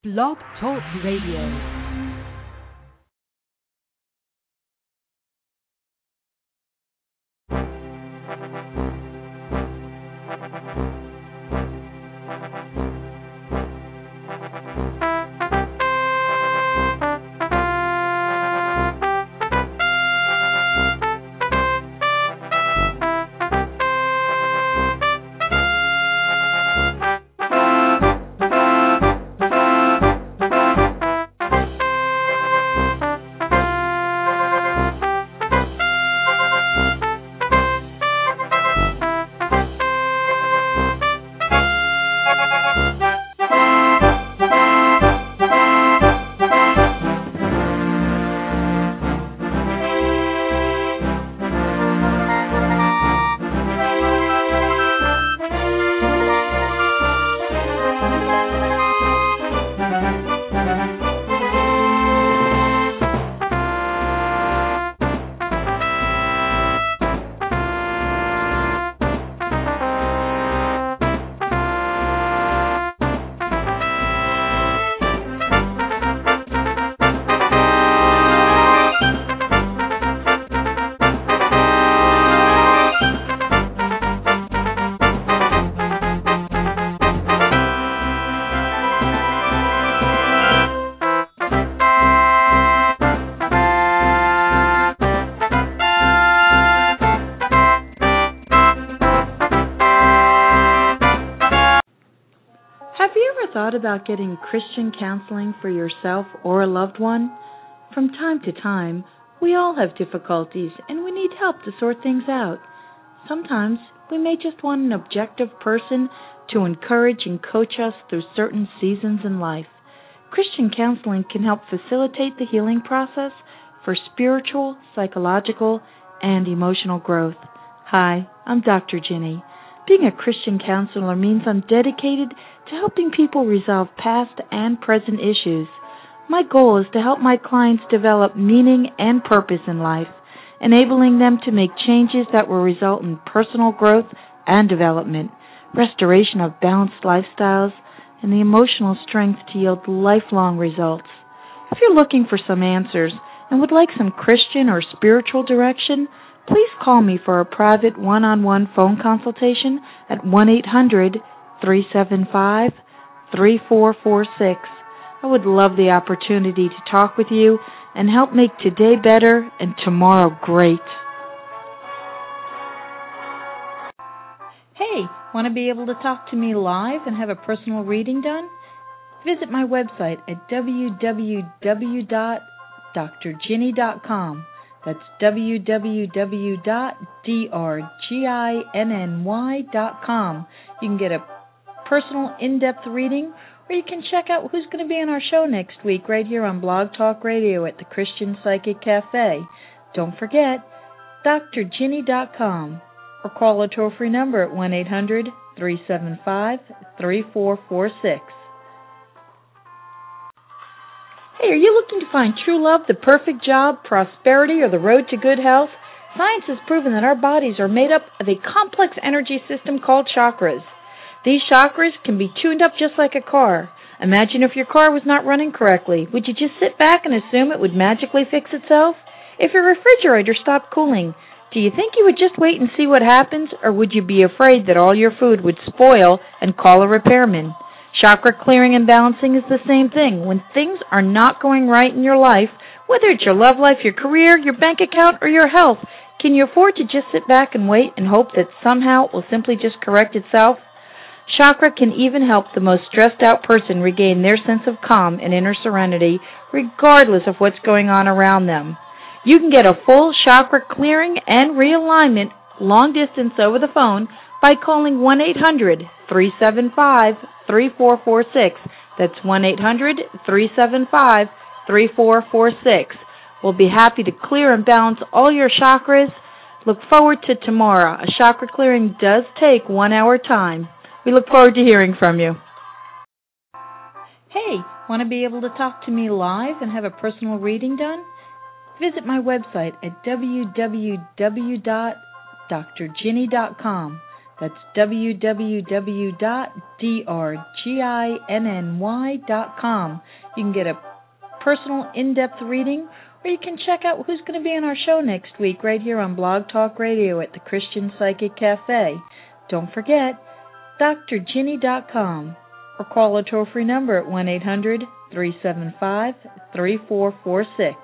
Blog Talk Radio. Thought about getting Christian counseling for yourself or a loved one? From time to time, we all have difficulties and we need help to sort things out. Sometimes we may just want an objective person to encourage and coach us through certain seasons in life. Christian counseling can help facilitate the healing process for spiritual, psychological, and emotional growth. Hi, I'm Dr. Ginny. Being a Christian counselor means I'm dedicated to helping people resolve past and present issues. My goal is to help my clients develop meaning and purpose in life, enabling them to make changes that will result in personal growth and development, restoration of balanced lifestyles, and the emotional strength to yield lifelong results. If you're looking for some answers and would like some Christian or spiritual direction, please call me for a private one-on-one phone consultation at 1-800-375-3446. I would love the opportunity to talk with you and help make today better and tomorrow great. Hey, want to be able to talk to me live and have a personal reading done? Visit my website at www.drginny.com. That's www.drginny.com. You can get a personal in-depth reading, or you can check out who's going to be on our show next week right here on Blog Talk Radio at the Christian Psychic Cafe. Don't forget, drginny.com, or call a toll-free number at 1-800-375-3446. Hey, are you looking to find true love, the perfect job, prosperity, or the road to good health? Science has proven that our bodies are made up of a complex energy system called chakras. These chakras can be tuned up just like a car. Imagine if your car was not running correctly. Would you just sit back and assume it would magically fix itself? If your refrigerator stopped cooling, do you think you would just wait and see what happens, or would you be afraid that all your food would spoil and call a repairman? Chakra clearing and balancing is the same thing. When things are not going right in your life, whether it's your love life, your career, your bank account, or your health, can you afford to just sit back and wait and hope that somehow it will simply just correct itself? Chakra can even help the most stressed out person regain their sense of calm and inner serenity, regardless of what's going on around them. You can get a full chakra clearing and realignment long distance over the phone by calling 1-800-375-3446. That's 1-800-375-3446. We'll be happy to clear and balance all your chakras. Look forward to tomorrow. A chakra clearing does take 1 hour time. We look forward to hearing from you. Hey, want to be able to talk to me live and have a personal reading done? Visit my website at www.drginny.com. That's www.drginny.com. You can get a personal, in-depth reading, or you can check out who's going to be on our show next week right here on Blog Talk Radio at the Christian Psychic Cafe. Don't forget, drginny.com, or call a toll-free number at 1-800-375-3446.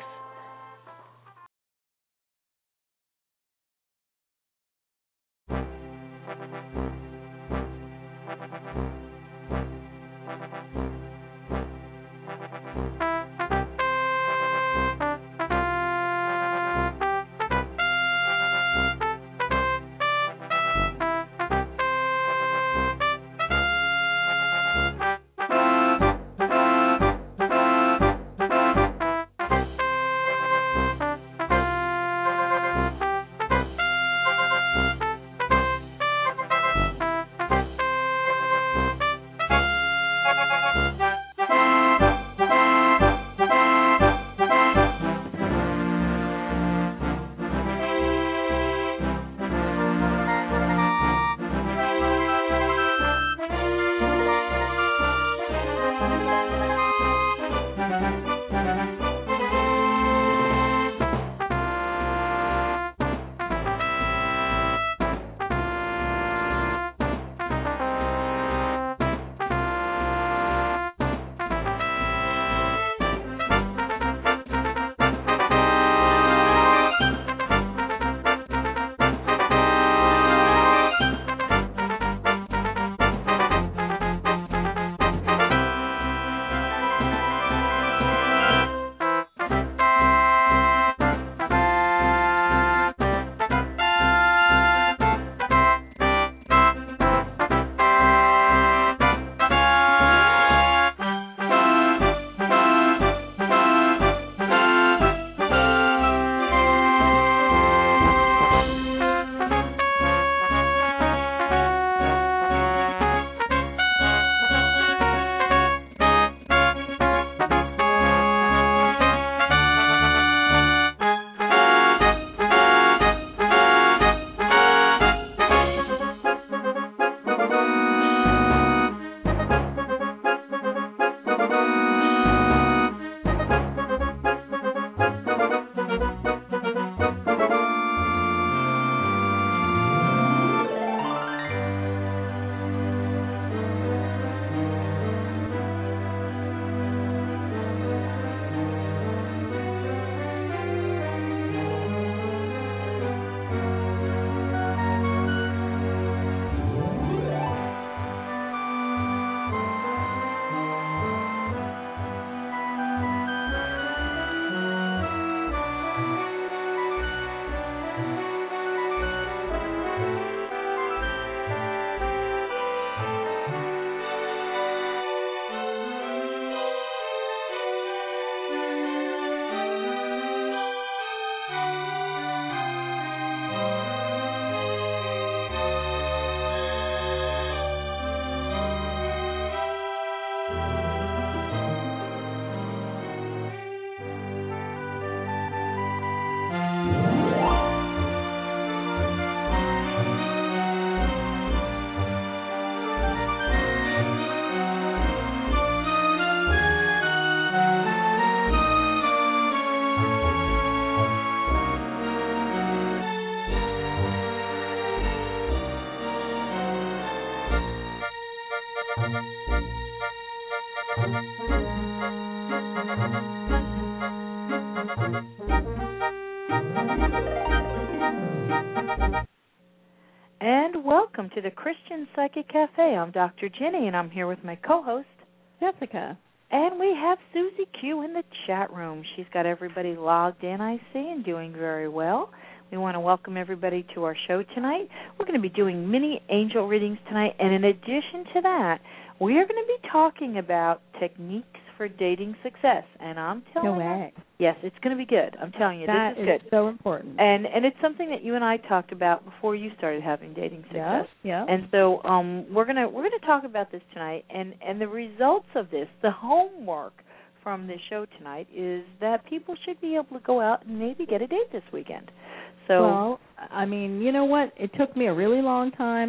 And welcome to the Christian Psychic Cafe. I'm Dr. Jenny, and I'm here with my co-host, Jessica. And we have Susie Q in the chat room. She's got everybody logged in, I see, and doing very well. We want to welcome everybody to our show tonight. We're going to be doing mini angel readings tonight, and in addition to that, we are going to be talking about techniques for dating success. And I'm telling you, yes, it's going to be good. I'm telling you, this is good. So important. And it's something that you and I talked about before you started having dating success. Yeah. And so we're gonna talk about this tonight, and the results of this, the homework from this show tonight is that people should be able to go out and maybe get a date this weekend. So, well, I mean, you know what? It took me a really long time,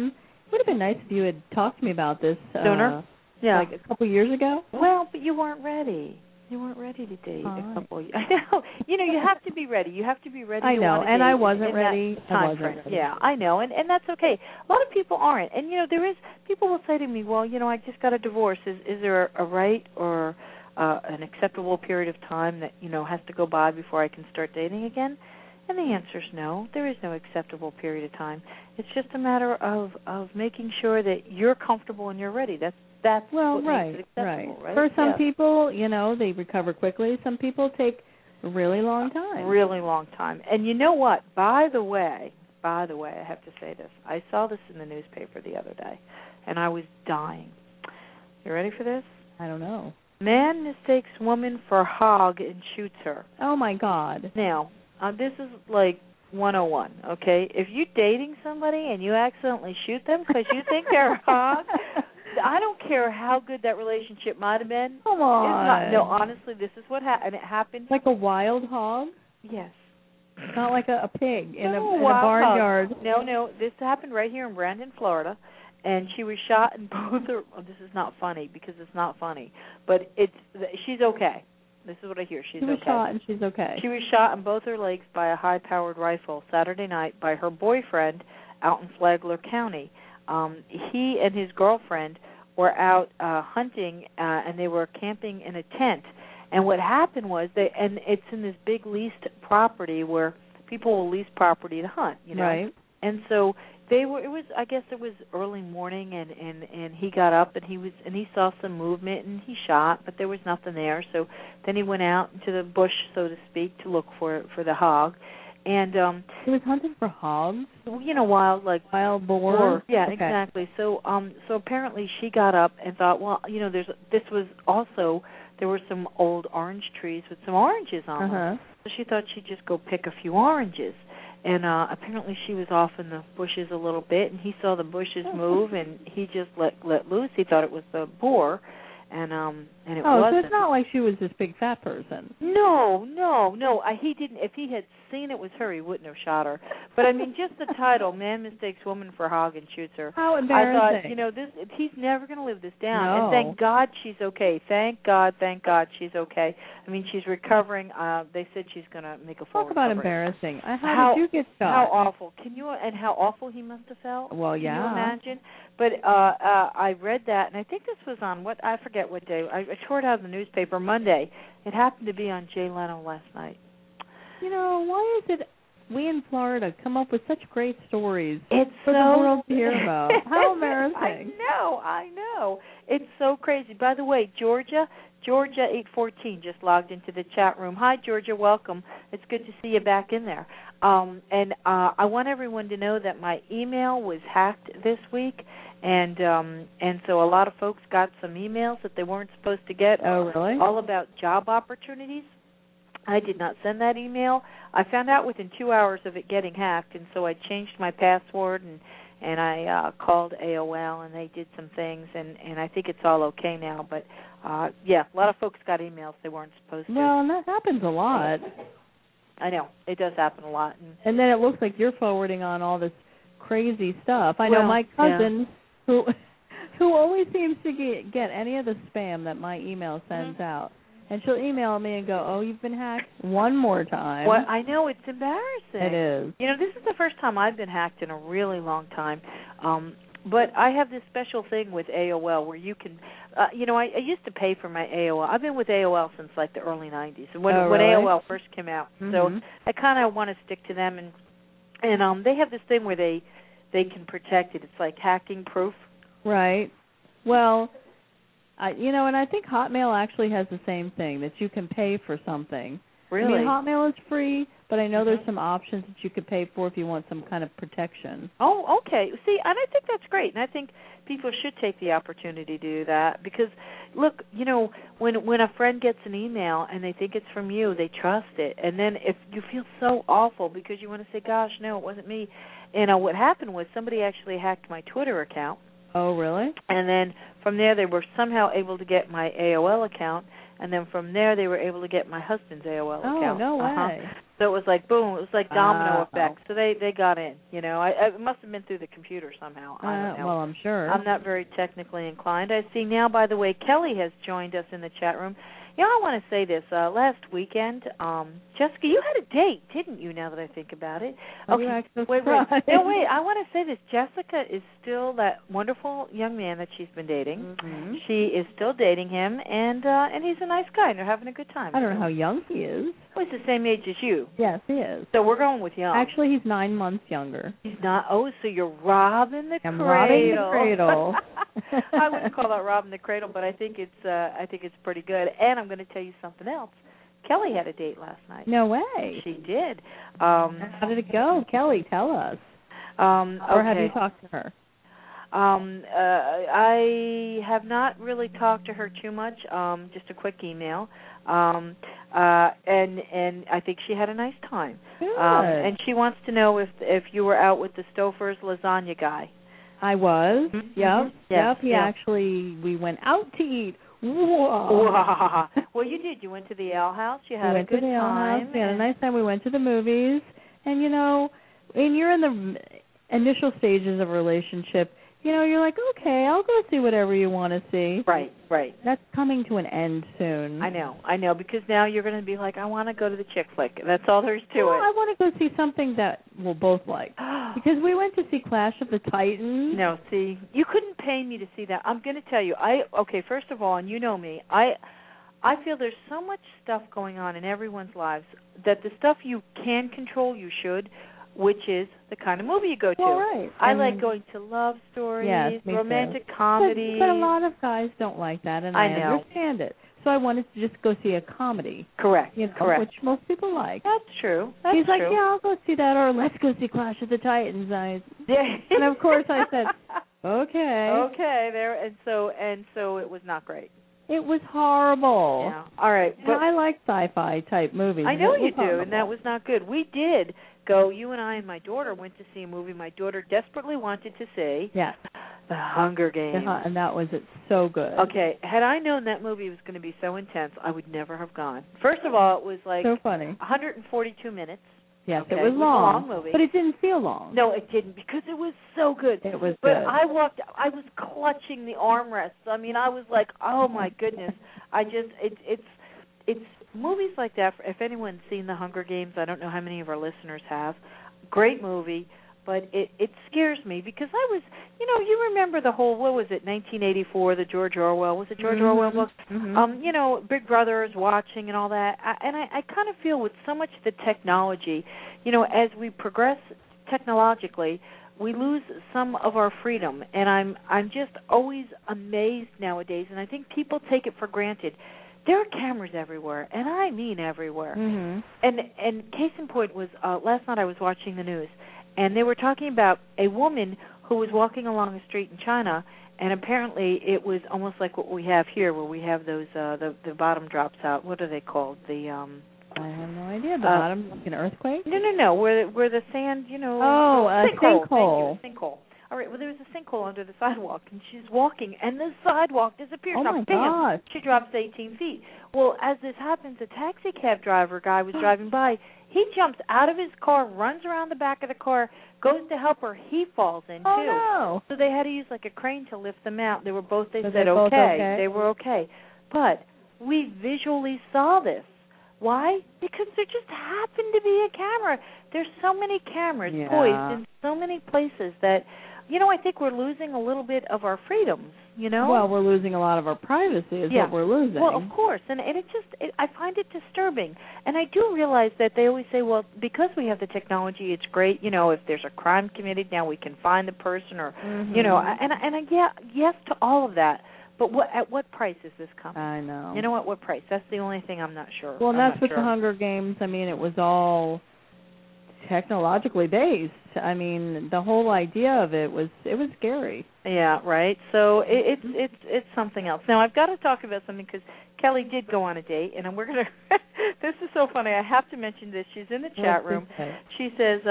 Would have been nice if you had talked to me about this sooner. Yeah, like a couple years ago. Well, but you weren't ready. You weren't ready to date a couple. I know. You have to be ready. You have to be ready. I know, and I wasn't ready. Ready. Yeah, I know, and that's okay. A lot of people aren't, and there is people will say to me, well, I just got a divorce. Is there a right or an acceptable period of time that has to go by before I can start dating again? And the answer is no. There is no acceptable period of time. It's just a matter of making sure that you're comfortable and you're ready. That's what makes it acceptable, right? For some people, they recover quickly. Some people take a really long time. Really long time. And you know what? By the way, I have to say this. I saw this in the newspaper the other day, and I was dying. You ready for this? I don't know. Man mistakes woman for hog and shoots her. Oh, my God. Now, this is like 101, okay? If you're dating somebody and you accidentally shoot them because you think they're a hog, I don't care how good that relationship might have been. Come on. No, honestly, this is what happened. And it happened. Like a wild hog? Yes. Not like a pig in a barnyard. No, this happened right here in Brandon, Florida. And she was shot in both her. Oh, this is not funny because it's not funny, but she's okay. This is what I hear. She's okay. She was shot and she's okay. She was shot in both her legs by a high-powered rifle Saturday night by her boyfriend out in Flagler County. He and his girlfriend were out hunting, and they were camping in a tent. And what happened was, and it's in this big leased property where people will lease property to hunt, Right. And so I guess it was early morning, and he got up and he saw some movement and he shot, but there was nothing there. So then he went out into the bush, so to speak, to look for the hog. And he was hunting for hogs. Wild boar. Yeah, okay. Exactly. So apparently she got up and thought, well, there were some old orange trees with some oranges on them. So she thought she'd just go pick a few oranges. And apparently she was off in the bushes a little bit, and he saw the bushes move, and he just let loose. He thought it was the boar, and it wasn't. Oh, so it's not like she was this big fat person. No. He didn't. If he had seen it was her, he wouldn't have shot her. But I mean, just the title, "Man Mistakes Woman for Hog and Shoots Her." How embarrassing! I thought, he's never going to live this down. No. And thank God she's okay. Thank God she's okay. I mean, she's recovering. They said she's going to make a full recovery. Talk about embarrassing. How did you get shot? How awful! And how awful he must have felt. Well, yeah. Can you imagine? But I read that, and I think this was on I forget what day. I tore it out of the newspaper Monday. It happened to be on Jay Leno last night. Why is it we in Florida come up with such great stories for the world to hear about? How embarrassing. I know. It's so crazy. By the way, Georgia 814 just logged into the chat room. Hi, Georgia. Welcome. It's good to see you back in there. And I want everyone to know that my email was hacked this week, and so a lot of folks got some emails that they weren't supposed to get. Oh, really? All about job opportunities. I did not send that email. I found out within 2 hours of it getting hacked, and so I changed my password and I called AOL, and they did some things, and I think it's all okay now. But a lot of folks got emails they weren't supposed to. Well, and that happens a lot. I know. It does happen a lot. And then it looks like you're forwarding on all this crazy stuff. I know my cousin, who always seems to get any of the spam that my email sends out. And she'll email me and go, "Oh, you've been hacked one more time." Well, I know, it's embarrassing. It is. This is the first time I've been hacked in a really long time. But I have this special thing with AOL where you can, I used to pay for my AOL. I've been with AOL since like the early 90s, when AOL first came out. Mm-hmm. So I kind of want to stick to them. And they have this thing where they can protect it. It's like hacking proof. Right. Well, and I think Hotmail actually has the same thing, that you can pay for something. Really? I mean, Hotmail is free, but I know there's some options that you could pay for if you want some kind of protection. Oh, okay. See, and I think that's great, and I think people should take the opportunity to do that because, look, when a friend gets an email and they think it's from you, they trust it, and then if you feel so awful because you want to say, "Gosh, no, it wasn't me," what happened was somebody actually hacked my Twitter account. Oh, really? And then from there they were somehow able to get my AOL account, and then from there they were able to get my husband's AOL account. Oh, no way. So it was like boom. It was like domino effect. So they got in. You know, it must have been through the computer somehow. I don't know. Well, I'm sure. I'm not very technically inclined. I see now. By the way, Kelly has joined us in the chat room. You know, I want to say this. Last weekend, Jessica, you had a date, didn't you, now that I think about it? Okay, wait. No, wait. I want to say this. Jessica is still that wonderful young man that she's been dating. Mm-hmm. She is still dating him, and he's a nice guy, and they're having a good time. I don't know how young he is. Well, he's the same age as you. Yes, he is. So we're going with young. Actually, he's 9 months younger. He's not. Oh, so you're robbing the cradle. I'm robbing the cradle. I wouldn't call that robbing the cradle, but I think it's pretty good. And I'm going to tell you something else. Kelly had a date last night. No way. She did. How did it go, Kelly? Tell us. Or have you talked to her? I have not really talked to her too much. Just a quick email. And I think she had a nice time. Good. And she wants to know if you were out with the Stouffer's lasagna guy. I was. Mm-hmm. Yep. Yes. He actually, we went out to eat. Whoa. Well, you did. You went to the Ale House. You had a good time. We had a nice time. We went to the movies. And, you know, when you're in the initial stages of a relationship, you know, you're like, okay, I'll go see whatever you want to see. Right. That's coming to an end soon. I know, because now you're going to be like, I want to go to the chick flick. That's all there is to it. I want to go see something that we'll both like. Because we went to see Clash of the Titans. No, see, you couldn't pay me to see that. I'm going to tell you, first of all, and you know me, I feel there's so much stuff going on in everyone's lives that the stuff you can control, you should, which is the kind of movie you go to. Well, right. I like going to love stories, romantic comedies. But a lot of guys don't like that, and I understand it. So I wanted to just go see a comedy. Correct. Which most people like. That's true. He's like, yeah, I'll go see that, or let's go see Clash of the Titans. And of course I said, okay. Okay, there, and so it was not great. It was horrible. Yeah. All right. But I like sci-fi type movies. I know you do, and that was not good. We did go, you and I and my daughter went to see a movie my daughter desperately wanted to see. Yes. The Hunger Games. And that was so good. Okay. Had I known that movie was going to be so intense, I would never have gone. First of all, it was like so funny. 142 minutes. Yes, okay. It was long. A long movie. But it didn't feel long. No, it didn't, because it was so good. It was but good. I was clutching the armrests. I mean, I was like, oh my goodness. It's movies like that. If anyone's seen The Hunger Games, I don't know how many of our listeners have. Great movie, but it scares me because I was, you remember the whole, what was it, 1984, the George Orwell, was it George Orwell book? Mm-hmm. Big Brother is watching and all that. I kind of feel with so much of the technology, as we progress technologically, we lose some of our freedom, and I'm just always amazed nowadays, and I think people take it for granted. There are cameras everywhere, and I mean everywhere. Mm-hmm. And case in point was last night I was watching the news, and they were talking about a woman who was walking along a street in China, and apparently it was almost like what we have here, where we have those the bottom drops out. What are they called? I have no idea. The bottom, like an earthquake? No. Where the sand, a sinkhole. Sinkhole. All right. Well, there was a sinkhole under the sidewalk, and she's walking, and the sidewalk disappears. Oh my gosh! She drops 18 feet. Well, as this happens, a taxi cab driver guy was driving by. He jumps out of his car, runs around the back of the car, goes to help her. He falls in too. Oh no! So they had to use like a crane to lift them out. They were both. They said both okay. They were okay, but we visually saw this. Why? Because there just happened to be a camera. There's so many cameras poised in so many places that, I think we're losing a little bit of our freedoms, Well, we're losing a lot of our privacy is what we're losing. Well, of course. And I find it disturbing. And I do realize that they always say, well, because we have the technology, it's great. If there's a crime committed, now we can find the person or, yes to all of that. But at what price is this coming? I know. You know what price? That's the only thing I'm not sure. Well, that's with the Hunger Games. I mean, it was all technologically based. I mean, the whole idea of it was scary. Yeah, right. So it's something else. Now I've got to talk about something because Kelly did go on a date, and we're gonna. This is so funny. I have to mention this. She's in the chat room. She says.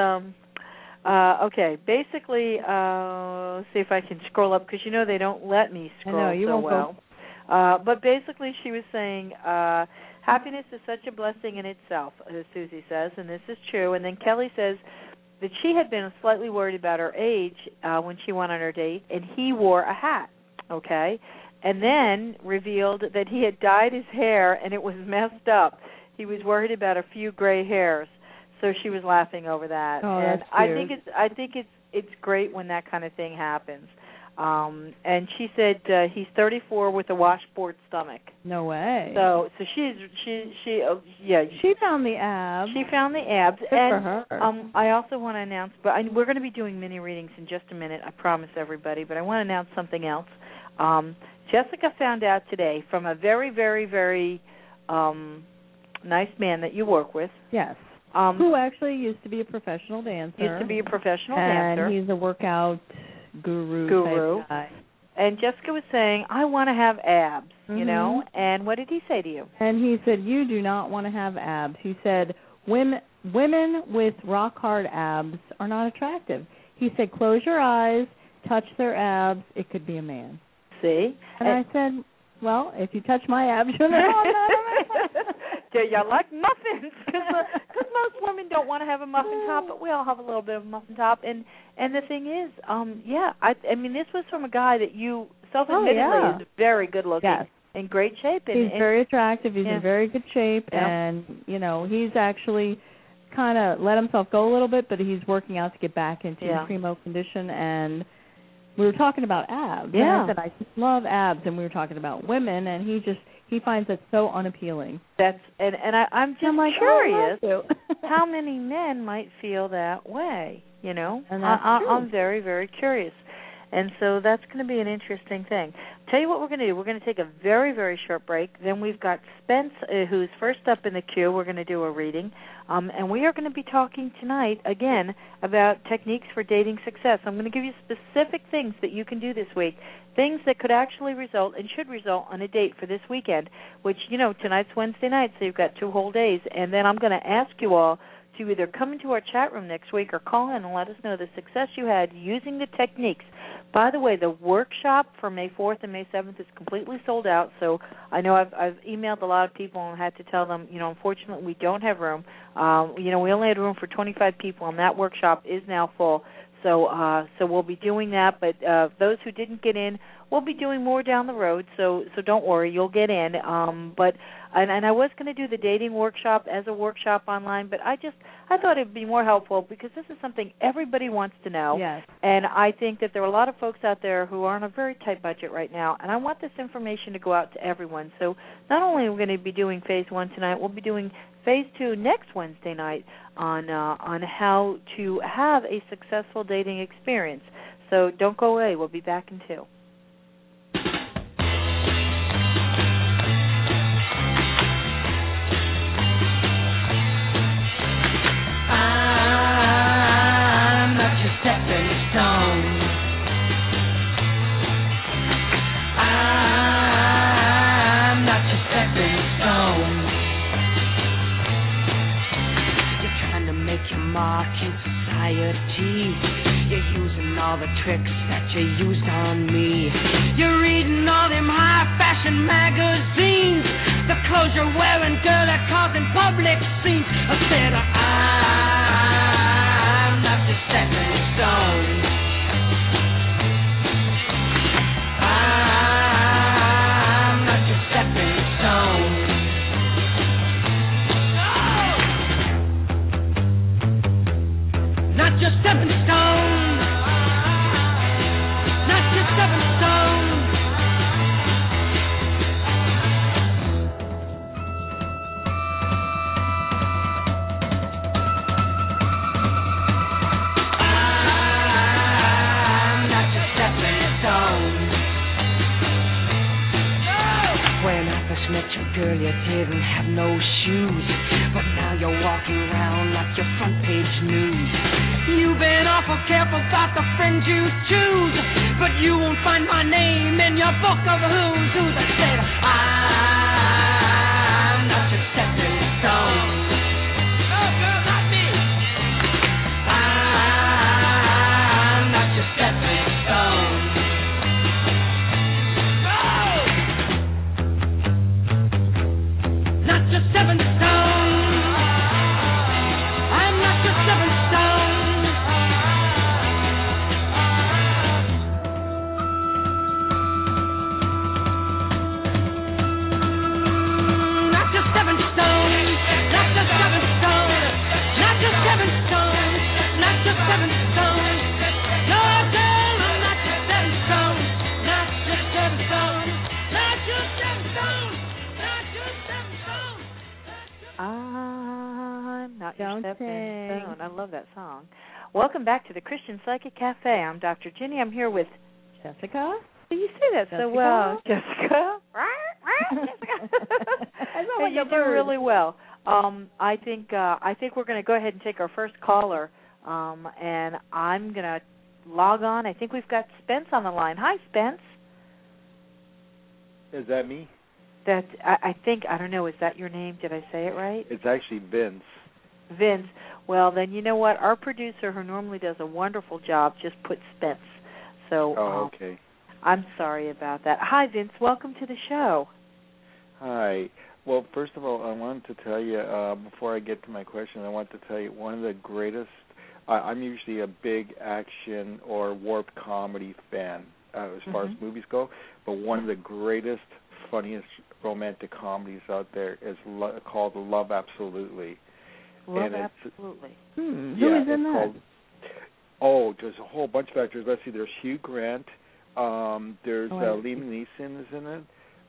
Okay, basically, see if I can scroll up, because they don't let me scroll I know, you so won't well. But basically she was saying, how happiness is such a blessing in itself, as Susie says, and this is true. And then Kelly says that she had been slightly worried about her age when she went on her date, and he wore a hat, okay? And then revealed that he had dyed his hair, and it was messed up. He was worried about a few gray hairs, so she was laughing over that. Oh, and that's cute. I think it's great when that kind of thing happens. And she said he's 34 with a washboard stomach. No way. So she found the abs. She found the abs. Good and for her. I also want to announce, but we're going to be doing mini readings in just a minute. I promise everybody. But I want to announce something else. Jessica found out today from a very, very, very nice man that you work with. Yes. Who actually used to be a professional dancer. And he's a workout guru. Type guy. And Jessica was saying, I want to have abs, you know. And what did he say to you? And he said, you do not want to have abs. He said, women with rock hard abs are not attractive. He said, close your eyes, touch their abs. It could be a man. See? And I said, well, if you touch my abs, you're not a man. Do you like muffins? Because most women don't want to have a muffin top, but we all have a little bit of a muffin top. And the thing is, I mean, this was from a guy that you self-admittedly is very good looking, in great shape. He's very attractive. He's in very good shape, and he's actually kind of let himself go a little bit, but he's working out to get back into primo condition. And we were talking about abs. Yeah. And I said, I just love abs, and we were talking about women, and he finds that so unappealing. I'm just curious how many men might feel that way, you know. And I'm very, very curious. And so that's going to be an interesting thing. Tell you what we're going to do. We're going to take a very, very short break. Then we've got Spence, who's first up in the queue. We're going to do a reading. And we are going to be talking tonight, again, about techniques for dating success. I'm going to give you specific things that you can do this week, things that could actually result and should result on a date for this weekend, which, tonight's Wednesday night, so you've got 2 whole days. And then I'm going to ask you all to either come into our chat room next week or call in and let us know the success you had using the techniques. By the way, the workshop for May 4th and May 7th is completely sold out, so I know I've emailed a lot of people and had to tell them, unfortunately we don't have room. We only had room for 25 people, and that workshop is now full. So we'll be doing that, but those who didn't get in, we'll be doing more down the road, so don't worry, you'll get in. But I was going to do the dating workshop as a workshop online, but I thought it would be more helpful because this is something everybody wants to know. Yes. And I think that there are a lot of folks out there who are on a very tight budget right now, and I want this information to go out to everyone. So not only are we going to be doing Phase 1 tonight, we'll be doing Phase 2 next Wednesday night on how to have a successful dating experience. So don't go away. We'll be back in 2. I'm not your stepping stone. I'm not your stepping stone. You're trying to make your mark in society. You're using all the tricks that you used on me. You're reading all them high-fashion magazines. The clothes you're wearing, girl, are causing public scenes. I said, I'm not your stepping stone. I'm not your stepping stone. Not your stepping stone. Not your stepping stone. I'm not your stepping stone. When I first met you, girl, you didn't have no shoes, but now you're walking around like your front page news. You've been awful careful about the friends you choose, but you won't find my name in your book of who's who. I said, I'm not your stepping stone. No, girl, not me. I'm not your stepping stone. No. Not your 7 stone. I'm not your 7 stone. Not your 7 stone. Not your 7 stone. Not your 7 stone. Not your 7 stone. No, girl, I'm not your 7 stone. Not your 7 stone. Not your 7 stone. Not your 7 stone. I'm not your Don't 7 sing. stone. I love that song. Welcome back to the Christian Psychic Cafe. I'm Dr. Ginny. I'm here with Jessica? You say that so well, Jessica. Jessica. Hey, you do really well. I think we're going to go ahead and take our first caller, and I'm going to log on. I think we've got Spence on the line. Hi, Spence. Is that me? I think, I don't know, is that your name? Did I say it right? It's actually Vince. Vince. Well, then you know what? Our producer, who normally does a wonderful job, just put Spence. So, okay. I'm sorry about that. Hi, Vince. Welcome to the show. Hi. Well, first of all, I wanted to tell you, before I get to my question, I want to tell you one of the greatest, I'm usually a big action or warped comedy fan as far as movies go, but one of the greatest, funniest romantic comedies out there is called Love Absolutely. Love Absolutely. Who is in that? There's a whole bunch of actors. Let's see, there's Hugh Grant. There's Liam Neeson is in it.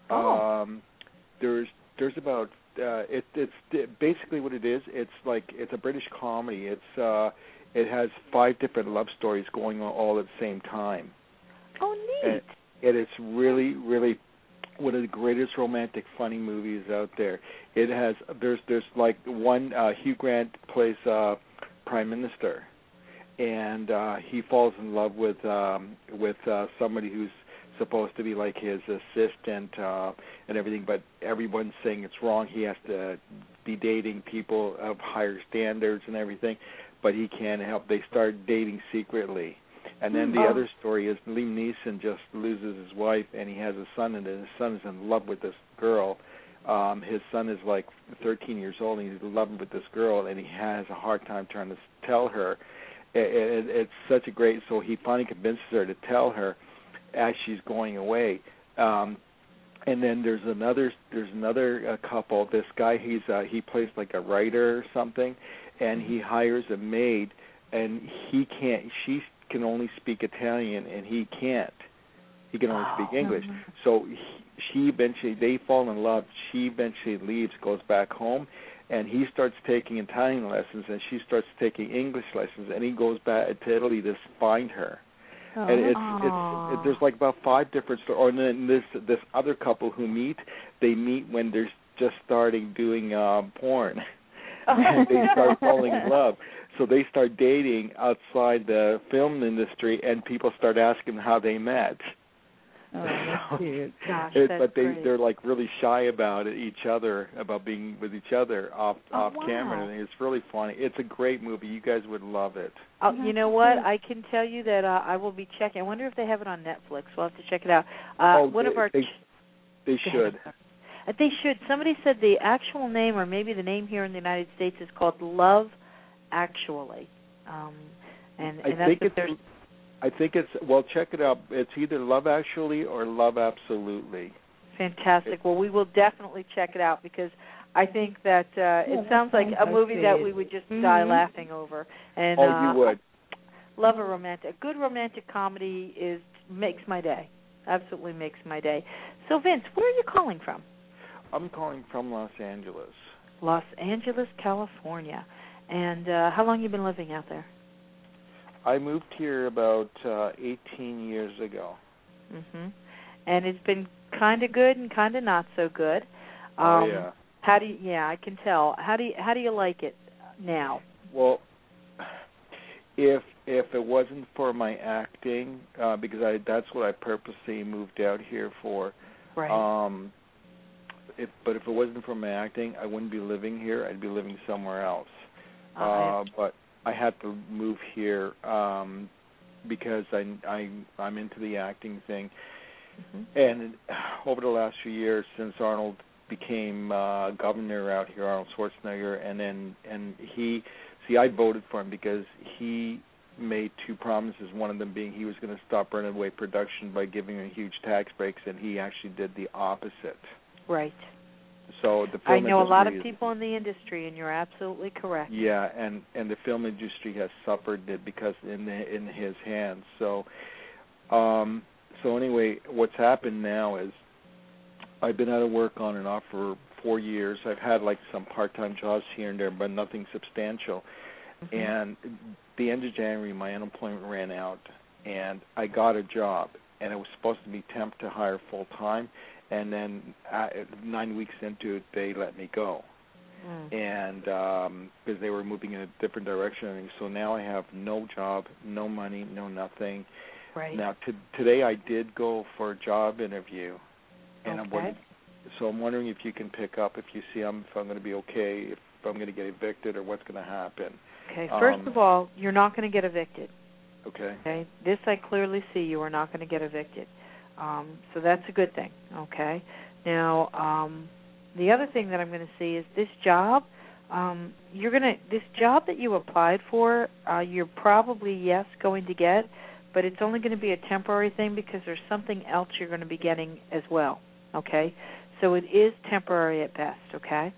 There's about it's basically what it is. It's a British comedy. It has 5 different love stories going on all at the same time. Oh, neat! And it's really, really one of the greatest romantic funny movies out there. It has there's like one Hugh Grant plays Prime Minister, and he falls in love with somebody who's supposed to be like his assistant and everything, but everyone's saying it's wrong. He has to be dating people of higher standards and everything, but he can't help. They start dating secretly. And then the other story is Liam Neeson just loses his wife, and he has a son, and his son is in love with this girl. His son is like 13 years old, and he's in love with this girl, and he has a hard time trying to tell her. It's such a great, so he finally convinces her to tell her as she's going away. And then there's another couple. This guy, he plays like a writer or something, and he hires a maid, and she can only speak Italian, and he can't. He can only speak English. So they fall in love. She eventually leaves, goes back home, and he starts taking Italian lessons, and she starts taking English lessons, and he goes back to Italy to find her. And there's like about 5 different stories. And then this other couple who they meet when they're just starting doing porn. And they start falling in love. So they start dating outside the film industry, and people start asking how they met. Oh, that's cute. Gosh, but they're like really shy about about being with each other off camera, and it's really funny. It's a great movie. You guys would love it. Oh, you know what? I can tell you that I will be checking. I wonder if they have it on Netflix. We'll have to check it out. They should. They should. Somebody said the actual name, or maybe the name here in the United States, is called Love Actually. I think it's, well, check it out. It's either Love Actually or Love Absolutely. Fantastic. Well, we will definitely check it out, because I think that it sounds like a movie that we would just die laughing over. And you would. Love a good romantic comedy makes my day. Absolutely makes my day. So, Vince, where are you calling from? I'm calling from Los Angeles. Los Angeles, California. And how long have you been living out there? I moved here about 18 years ago. And it's been kind of good and kind of not so good. Yeah. I can tell. How do you like it now? Well, if it wasn't for my acting, because that's what I purposely moved out here for. Right. If it wasn't for my acting, I wouldn't be living here. I'd be living somewhere else. But I had to move here because I'm into the acting thing. And over the last few years, since Arnold became governor out here, Arnold Schwarzenegger, and he, see, I voted for him because he made two promises, one of them being he was going to stop runaway production by giving a huge tax breaks, and he actually did the opposite. Right. So the film I know a lot of people in the industry, and you're absolutely correct. Yeah, and the film industry has suffered it because in his hands. So anyway, what's happened now is I've been out of work on and off for 4 years. I've had like some part-time jobs here and there, but nothing substantial. Mm-hmm. And the end of January, my unemployment ran out, and I got a job, and it was supposed to be temp to hire full-time, and then 9 weeks into it, they let me go. And because they were moving in a different direction. So now I have no job, no money, no nothing. Right. Now, today I did go for a job interview, and okay. I'm wondering if you can pick up, if you see if I'm going to be okay, if I'm going to get evicted, or what's going to happen. Okay, first of all, you're not going to get evicted. Okay. This I clearly see you are not going to get evicted. So that's a good thing, okay? Now, the other thing that I'm going to see is this job, this job that you applied for, you're probably, going to get, but it's only going to be a temporary thing because there's something else you're going to be getting as well, okay? So it is temporary at best, okay?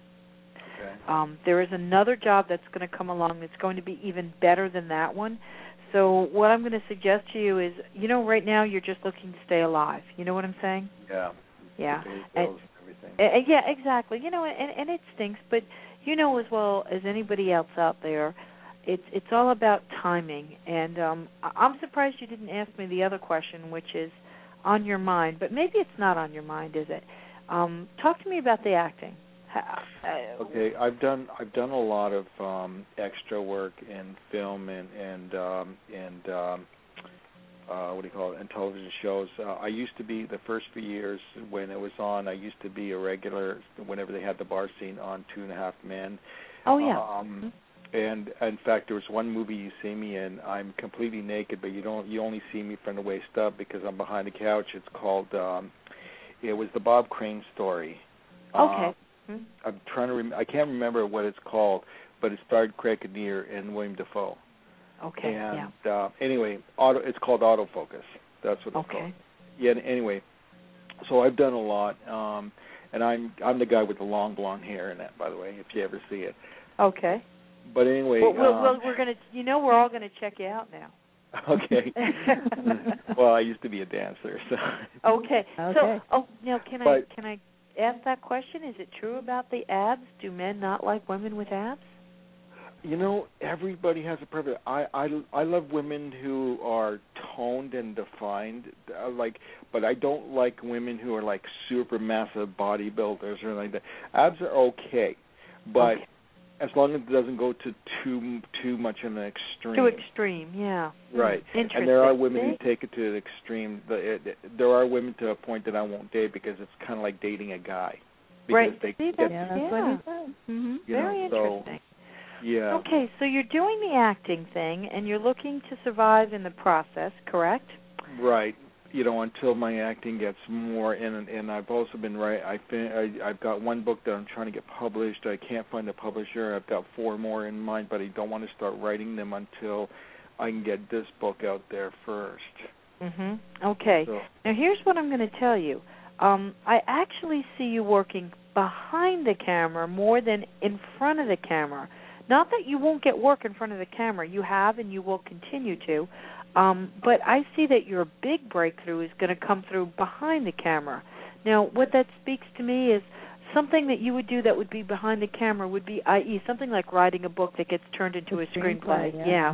Okay. There is another job that's going to come along that's going to be even better than that one. So what I'm going to suggest to you is, right now you're just looking to stay alive. You know what I'm saying? Yeah. Yeah. And everything. Yeah, exactly. And it stinks, but as well as anybody else out there, it's all about timing. And I'm surprised you didn't ask me the other question, which is on your mind. But maybe it's not on your mind, is it? Talk to me about the acting. Okay, I've done a lot of extra work in film and what do you call it, and television shows. I used to be, the first few years when it was on, I used to be a regular whenever they had the bar scene on 2.5 Men. Oh yeah. And in fact, there was one movie you see me in. I'm completely naked, but you only see me from the waist up because I'm behind the couch. It's called. It was the Bob Crane story. Okay. I'm trying to I can't remember what it's called, but it starred Craig Kinnear and William Dafoe. Okay. And anyway, it's called Autofocus. That's what it's called. Yeah. Anyway, so I've done a lot, and I'm the guy with the long blonde hair in that, by the way, if you ever see it. Okay. But anyway, well we're gonna, we're all gonna check you out now. Okay. Well, I used to be a dancer, so. Okay. So, now can I ask that question? Is it true about the abs? Do men not like women with abs? Everybody has a preference. I love women who are toned and defined, but I don't like women who are like super massive bodybuilders or like that. Abs are okay, but as long as it doesn't go to too much of an extreme. Too extreme, yeah. Right. Interesting. And there are women who take it to the extreme. There are women to a point that I won't date because it's kind of like dating a guy. Right. That's what he said. Mm-hmm. Very interesting. So, yeah. Okay, so you're doing the acting thing, and you're looking to survive in the process, correct? Right. Until my acting gets more in, and I've also been I've got one book that I'm trying to get published. I can't find a publisher. I've got 4 more in mind, but I don't want to start writing them until I can get this book out there first. Mhm. Okay. So, now here's what I'm going to tell you. I actually see you working behind the camera more than in front of the camera. Not that you won't get work in front of the camera. You have and you will continue to. But I see that your big breakthrough is going to come through behind the camera. Now, what that speaks to me is something that you would do that would be behind the camera would be, i.e., something like writing a book that gets turned into a screenplay. Yeah.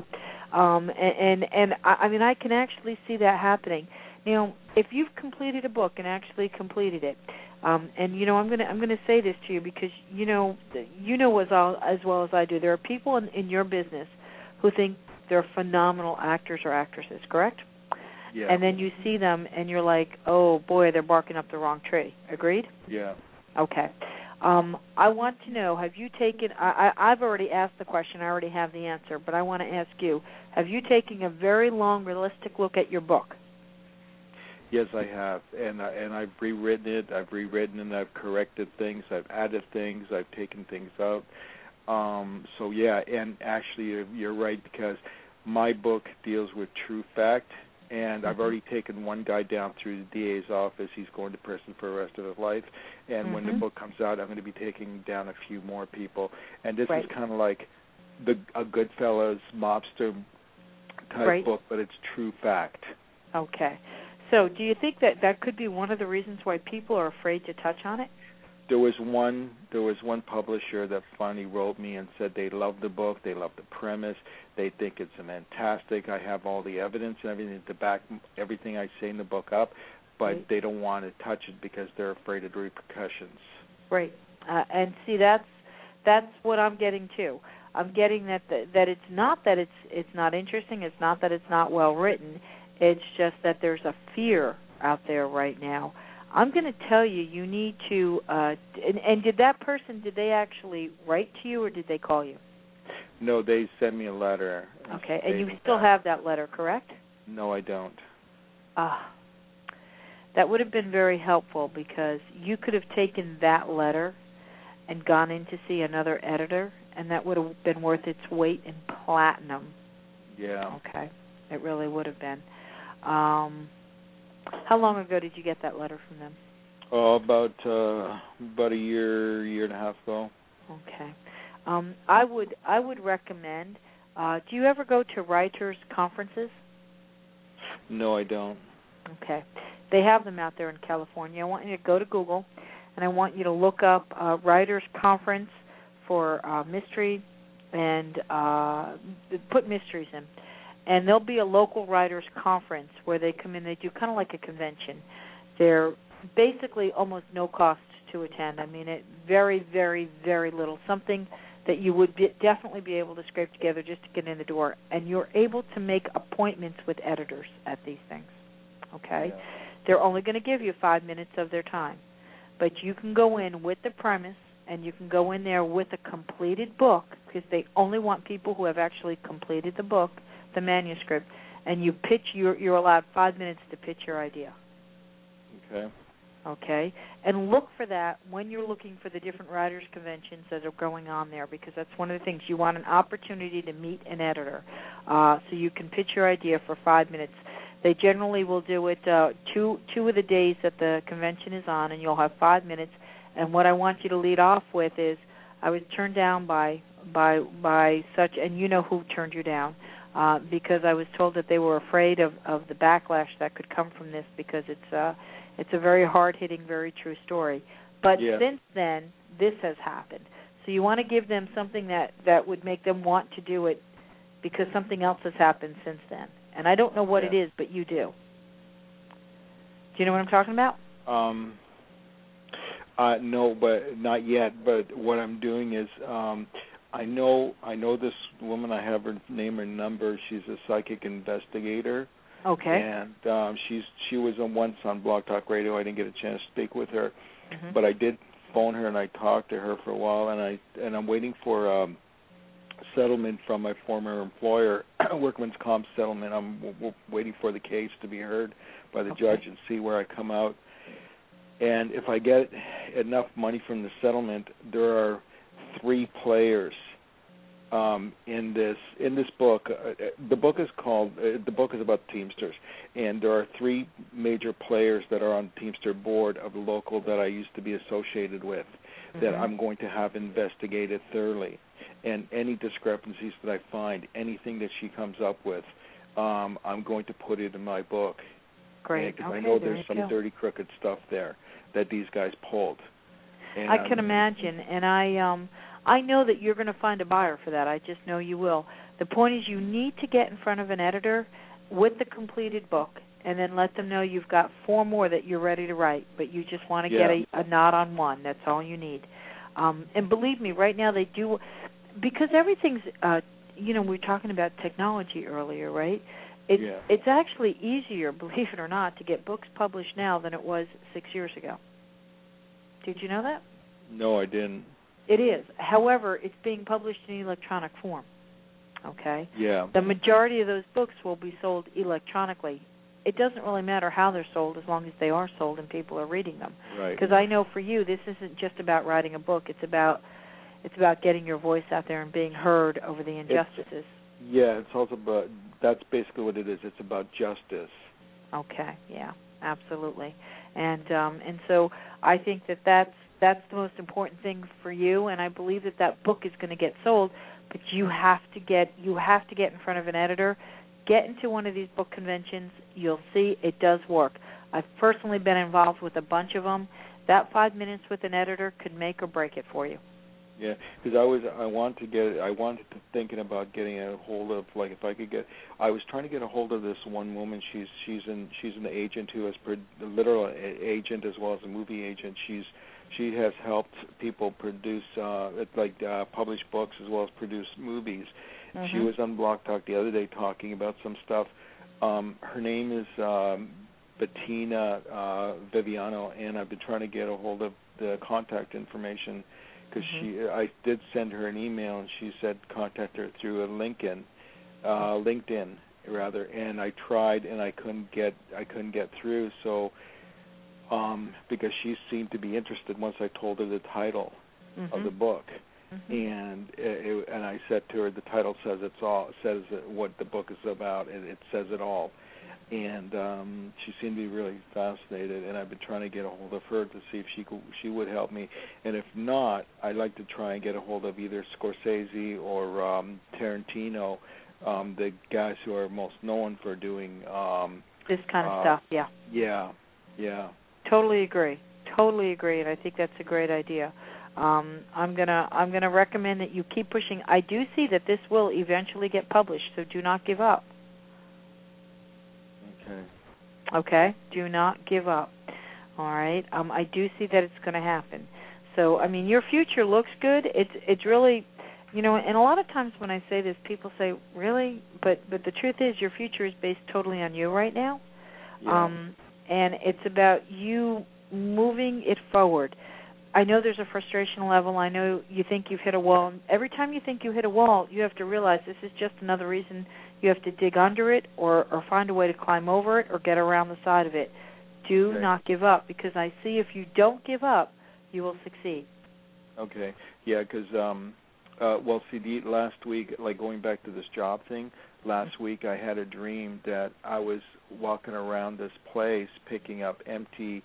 And I can actually see that happening. Now, if you've completed a book and actually completed it, and I'm going to say this to you because you know as well as I do. There are people in your business who think they're phenomenal actors or actresses, correct? Yeah. And then you see them and you're like, oh boy, they're barking up the wrong tree. Agreed? Yeah. Okay. I want to know, have you taken? I've already asked the question. I already have the answer, but I want to ask you: have you taken a very long, realistic look at your book? Yes, I have, and I've rewritten it. I've rewritten and I've corrected things. I've added things. I've taken things out. So yeah, and actually, you're right, because my book deals with true fact, and I've already taken one guy down through the DA's office. He's going to prison for the rest of his life, and when the book comes out, I'm going to be taking down a few more people. And this is kind of like a Goodfellas mobster type book, but it's true fact. Okay. So do you think that could be one of the reasons why people are afraid to touch on it? There was one publisher that finally wrote me and said they love the book, they love the premise, they think it's fantastic. I have all the evidence and everything to back everything I say in the book up, but they don't want to touch it because they're afraid of the repercussions. Right. And see, that's what I'm getting too. I'm getting that it's not that it's not interesting, it's not that it's not well written. It's just that there's a fear out there right now. I'm going to tell you, you need to, and did they actually write to you or did they call you? No, they sent me a letter. Okay, and you still have that letter, correct? No, I don't. That would have been very helpful, because you could have taken that letter and gone in to see another editor, and that would have been worth its weight in platinum. Yeah. Okay, it really would have been. How long ago did you get that letter from them? Oh, about a year and a half ago. Okay. I would recommend. Do you ever go to writers' conferences? No, I don't. Okay. They have them out there in California. I want you to go to Google, and I want you to look up Writers' Conference for mystery, and put mysteries in. And there'll be a local writers' conference where they come in. They do kind of like a convention. They're basically almost no cost to attend. I mean, it very, very, very little. Something that you would definitely be able to scrape together just to get in the door. And you're able to make appointments with editors at these things. Okay? Yeah. They're only going to give you 5 minutes of their time. But you can go in with the premise, and you can go in there with a completed book, because they only want people who have actually completed the book, the manuscript, and you pitch. You're allowed 5 minutes to pitch your idea. Okay, and look for that when you're looking for the different writers' conventions that are going on there, because that's one of the things. You want an opportunity to meet an editor, so you can pitch your idea for 5 minutes. They generally will do it two of the days that the convention is on, and you'll have 5 minutes. And what I want you to lead off with is, I was turned down by such, and you know who turned you down. Because I was told that they were afraid of the backlash that could come from this, because it's a very hard-hitting, very true story. But since then, this has happened. So you want to give them something that would make them want to do it, because something else has happened since then. And I don't know what it is, but you do. Do you know what I'm talking about? No, but not yet. But what I'm doing is, I know this woman. I have her name and number. She's a psychic investigator. Okay. And she was once on Blog Talk Radio. I didn't get a chance to speak with her, but I did phone her and I talked to her for a while. And I'm waiting for settlement from my former employer, workman's comp settlement. I'm waiting for the case to be heard by the judge and see where I come out. And if I get enough money from the settlement, there are 3 players in this book. The book is about Teamsters, and there are 3 major players that are on the Teamster board of the local that I used to be associated with, that I'm going to have investigated thoroughly. And any discrepancies that I find, anything that she comes up with, I'm going to put it in my book. Great. Because I know there's some dirty, crooked stuff there that these guys pulled. And I can imagine, and I know that you're going to find a buyer for that. I just know you will. The point is, you need to get in front of an editor with the completed book, and then let them know you've got 4 more that you're ready to write, but you just want to get a nod on one. That's all you need. And believe me, right now they do, because everything's, we were talking about technology earlier, right? It's actually easier, believe it or not, to get books published now than it was 6 years ago. Did you know that? No, I didn't. It is. However, it's being published in electronic form. Okay? Yeah. The majority of those books will be sold electronically it doesn't really matter how they're sold as long as they are sold and people are reading them. Right. Because I know for you, this isn't just about writing a book. It's about getting your voice out there and being heard over the injustices. It's also about, that's basically what it is. It's about justice. Okay, yeah, absolutely. And so I think that's the most important thing for you, and I believe that book is going to get sold, but you have to get in front of an editor. Get into one of these book conventions. You'll see it does work. I've personally been involved with a bunch of them. That 5 minutes with an editor could make or break it for you. Yeah, because thinking about getting a hold of, like, if I could get, I was trying to get a hold of this one woman. She's an agent who has a literal agent as well as a movie agent. She has helped people produce publish books as well as produce movies. Mm-hmm. She was on Blog Talk the other day talking about some stuff. Her name is Bettina Viviano, and I've been trying to get a hold of the contact information. Because I did send her an email, and she said contact her through a LinkedIn, and I tried, and I couldn't get through. So, because she seemed to be interested once I told her the title of the book, and I said to her, the title says what the book is about, and it says it all. And she seemed to be really fascinated, and I've been trying to get a hold of her to see if she would help me. And if not, I'd like to try and get a hold of either Scorsese or Tarantino, the guys who are most known for doing this kind of stuff. Yeah. Totally agree, and I think that's a great idea. I'm gonna recommend that you keep pushing. I do see that this will eventually get published, so do not give up. Okay, do not give up. All right, I do see that it's going to happen. So, I mean, your future looks good. It's really, and a lot of times when I say this, people say, really? But the truth is your future is based totally on you right now. Yeah. And it's about you moving it forward. I know there's a frustration level. I know you think you've hit a wall. Every time you think you hit a wall, you have to realize this is just another reason you have to dig under it or find a way to climb over it or get around the side of it. Do not give up, because I see if you don't give up, you will succeed. Okay. Yeah, because, last week, like going back to this job thing, last week I had a dream that I was walking around this place picking up empty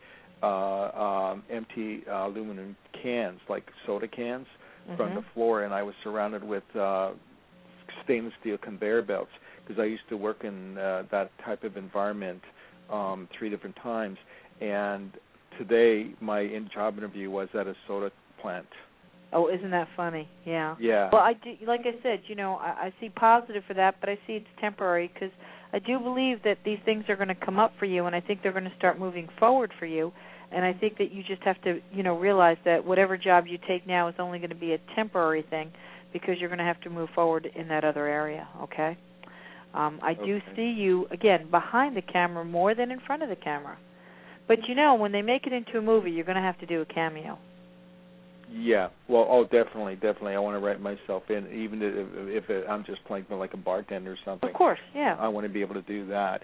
aluminum cans, like soda cans, from the floor, and I was surrounded with stainless steel conveyor belts, because I used to work in that type of environment 3 different times. And today my job interview was at a soda plant. Oh, isn't that funny? Yeah. Yeah. Well, I do, like I said, I see positive for that, but I see it's temporary, because I do believe that these things are going to come up for you, and I think they're going to start moving forward for you. And I think that you just have to, realize that whatever job you take now is only going to be a temporary thing, because you're going to have to move forward in that other area, okay? I do see you, again, behind the camera more than in front of the camera. But, when they make it into a movie, you're going to have to do a cameo. Yeah. Well, definitely. I want to write myself in, even if I'm just playing like a bartender or something. Of course, yeah. I want to be able to do that.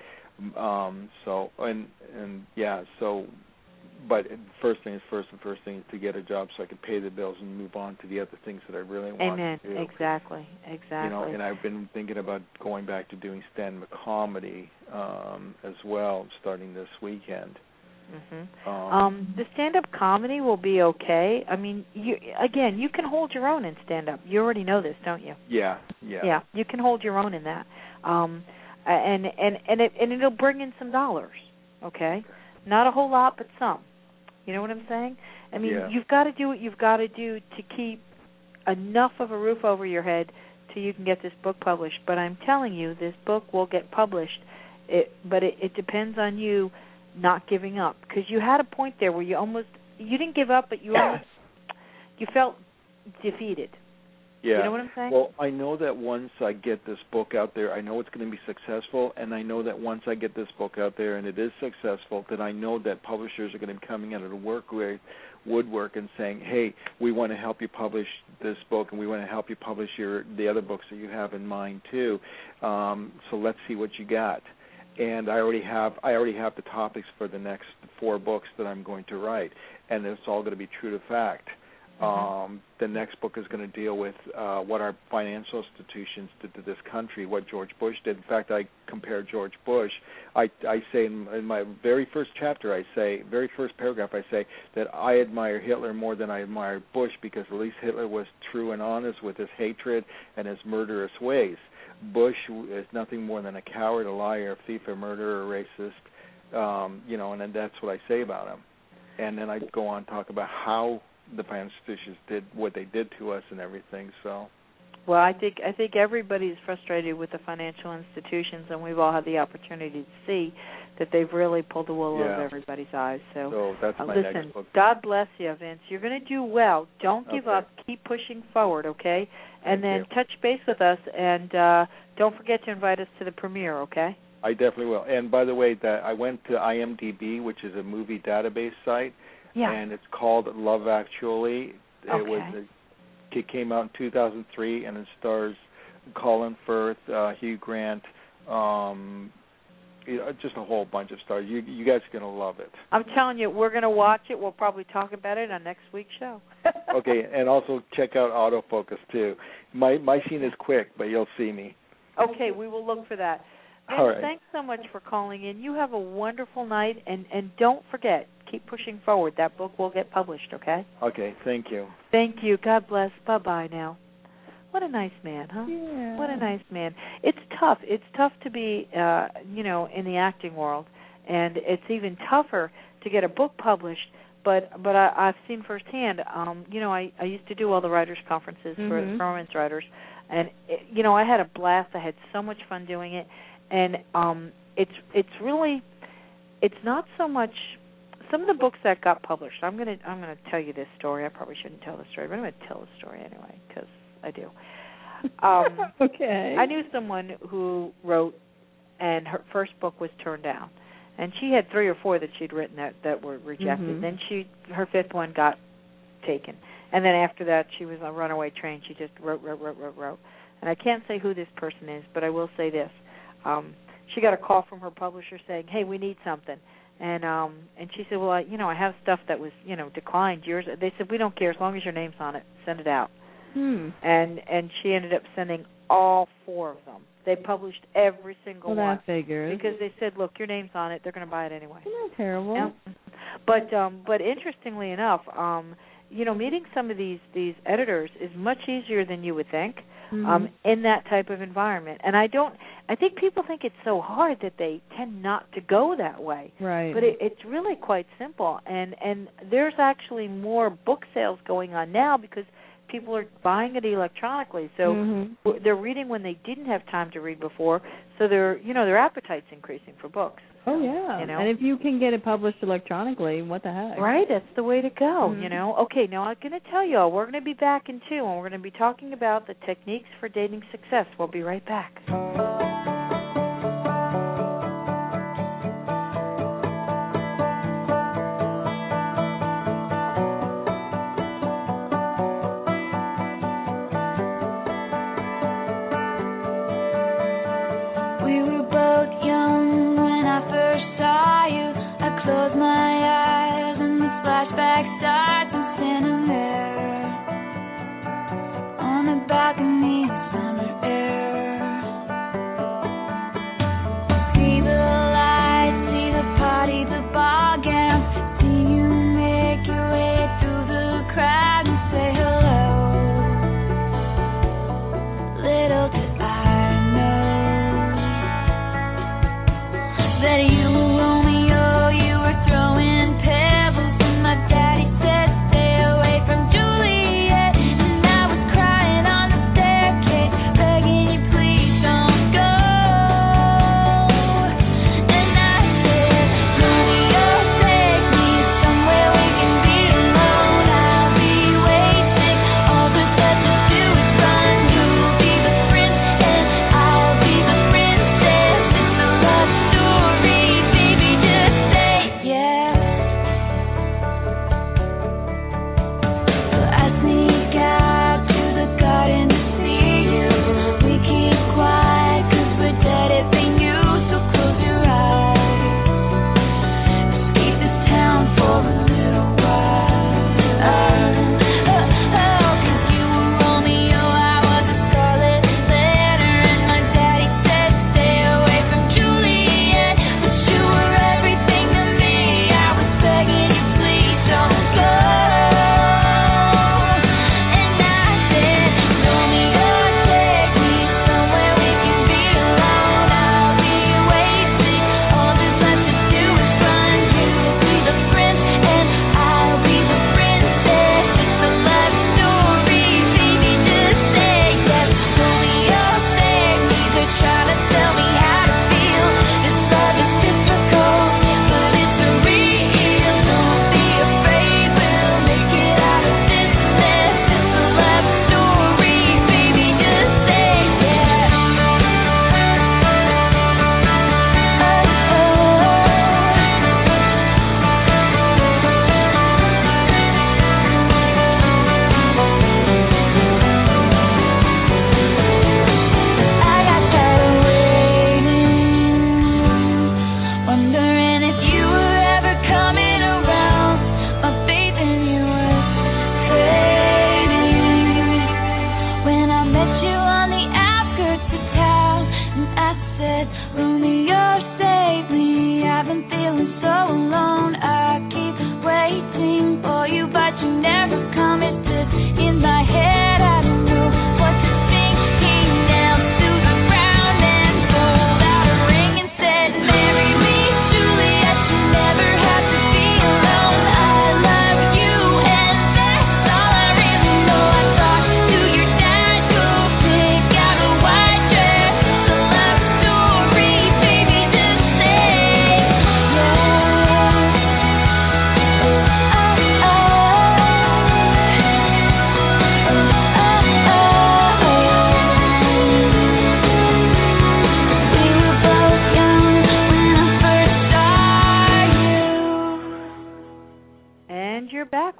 But first thing is to get a job so I can pay the bills and move on to the other things that I really want to do. Exactly. And I've been thinking about going back to doing stand-up comedy as well, starting this weekend. The stand-up comedy will be okay. I mean, you can hold your own in stand-up. You already know this, don't you? Yeah. Yeah, you can hold your own in that, and it'll bring in some dollars. Okay, not a whole lot, but some. You know what I'm saying? I mean, you've got to do what you've got to do to keep enough of a roof over your head till you can get this book published. But I'm telling you, this book will get published. But it depends on you not giving up, because you had a point there where you didn't give up, but you felt defeated. Yeah. You know what I'm saying? Well, I know that once I get this book out there, I know it's going to be successful, and I know that once I get this book out there and it is successful, that I know that publishers are going to be coming out of the woodwork and saying, hey, we want to help you publish this book, and we want to help you publish the other books that you have in mind too. So let's see what you got. and I already have the topics for the next 4 books that I'm going to write, and it's all going to be true to fact. The next book is going to deal with what our financial institutions did to this country, what George Bush did. In fact, I compare George Bush. I say in my very first chapter, very first paragraph, I say that I admire Hitler more than I admire Bush, because at least Hitler was true and honest with his hatred and his murderous ways. Bush is nothing more than a coward, a liar, a thief, a murderer, a racist, and then that's what I say about him. And then I go on to talk about how the financial institutions did what they did to us and everything. So, well, I think everybody's frustrated with the financial institutions, and we've all had the opportunity to see that they've really pulled the wool over everybody's eyes. So that's my next book. God bless you, Vince. You're going to do well. Don't give up. Keep pushing forward, okay? And then touch base with us, and don't forget to invite us to the premiere, okay? I definitely will. And by the way, that I went to IMDb, which is a movie database site. Yeah. And it's called Love Actually. It came out in 2003, and it stars Colin Firth, Hugh Grant, just a whole bunch of stars. You guys are going to love it. I'm telling you, we're going to watch it. We'll probably talk about it on next week's show. Okay, and also check out Autofocus, too. My scene is quick, but you'll see me. Okay, we will look for that. Vince, all right. Thanks so much for calling in. You have a wonderful night, and don't forget, keep pushing forward. That book will get published, okay? Okay, thank you. Thank you. God bless. Bye-bye now. What a nice man, huh? Yeah. What a nice man. It's tough. It's tough to be, in the acting world, and it's even tougher to get a book published. But I've seen firsthand. I used to do all the writers' conferences for women's writers, and I had a blast. I had so much fun doing it. And it's really, it's not so much. Some of the books that got published. I'm gonna tell you this story. I probably shouldn't tell the story, but I'm gonna tell the story anyway because I do. Okay. I knew someone who wrote, and her first book was turned down, and she had 3 or 4 that she'd written that were rejected. Then her 5th one got taken, and then after that she was on a runaway train. She just wrote. And I can't say who this person is, but I will say this. She got a call from her publisher saying, "Hey, we need something," and she said, "Well, I have stuff that was, declined. Yours." They said, "We don't care as long as your name's on it. Send it out." And she ended up sending all 4 of them. They published every single one. Well, that figures. Because they said, "Look, your name's on it. They're going to buy it anyway." Isn't that terrible? Yeah. But interestingly enough, meeting some of these editors is much easier than you would think. In that type of environment. And I think people think it's so hard that they tend not to go that way. Right. But it's really quite simple. And there's actually more book sales going on now because people are buying it electronically. So they're reading when they didn't have time to read before. So their appetite's increasing for books. Oh, yeah. And if you can get it published electronically, what the heck? Right, that's the way to go, Okay, now I'm going to tell you all, we're going to be back in 2, and we're going to be talking about the techniques for dating success. We'll be right back. We were both young when I first saw you. I closed my eyes and the flashback starts in thin mirror on the balcony in summer air.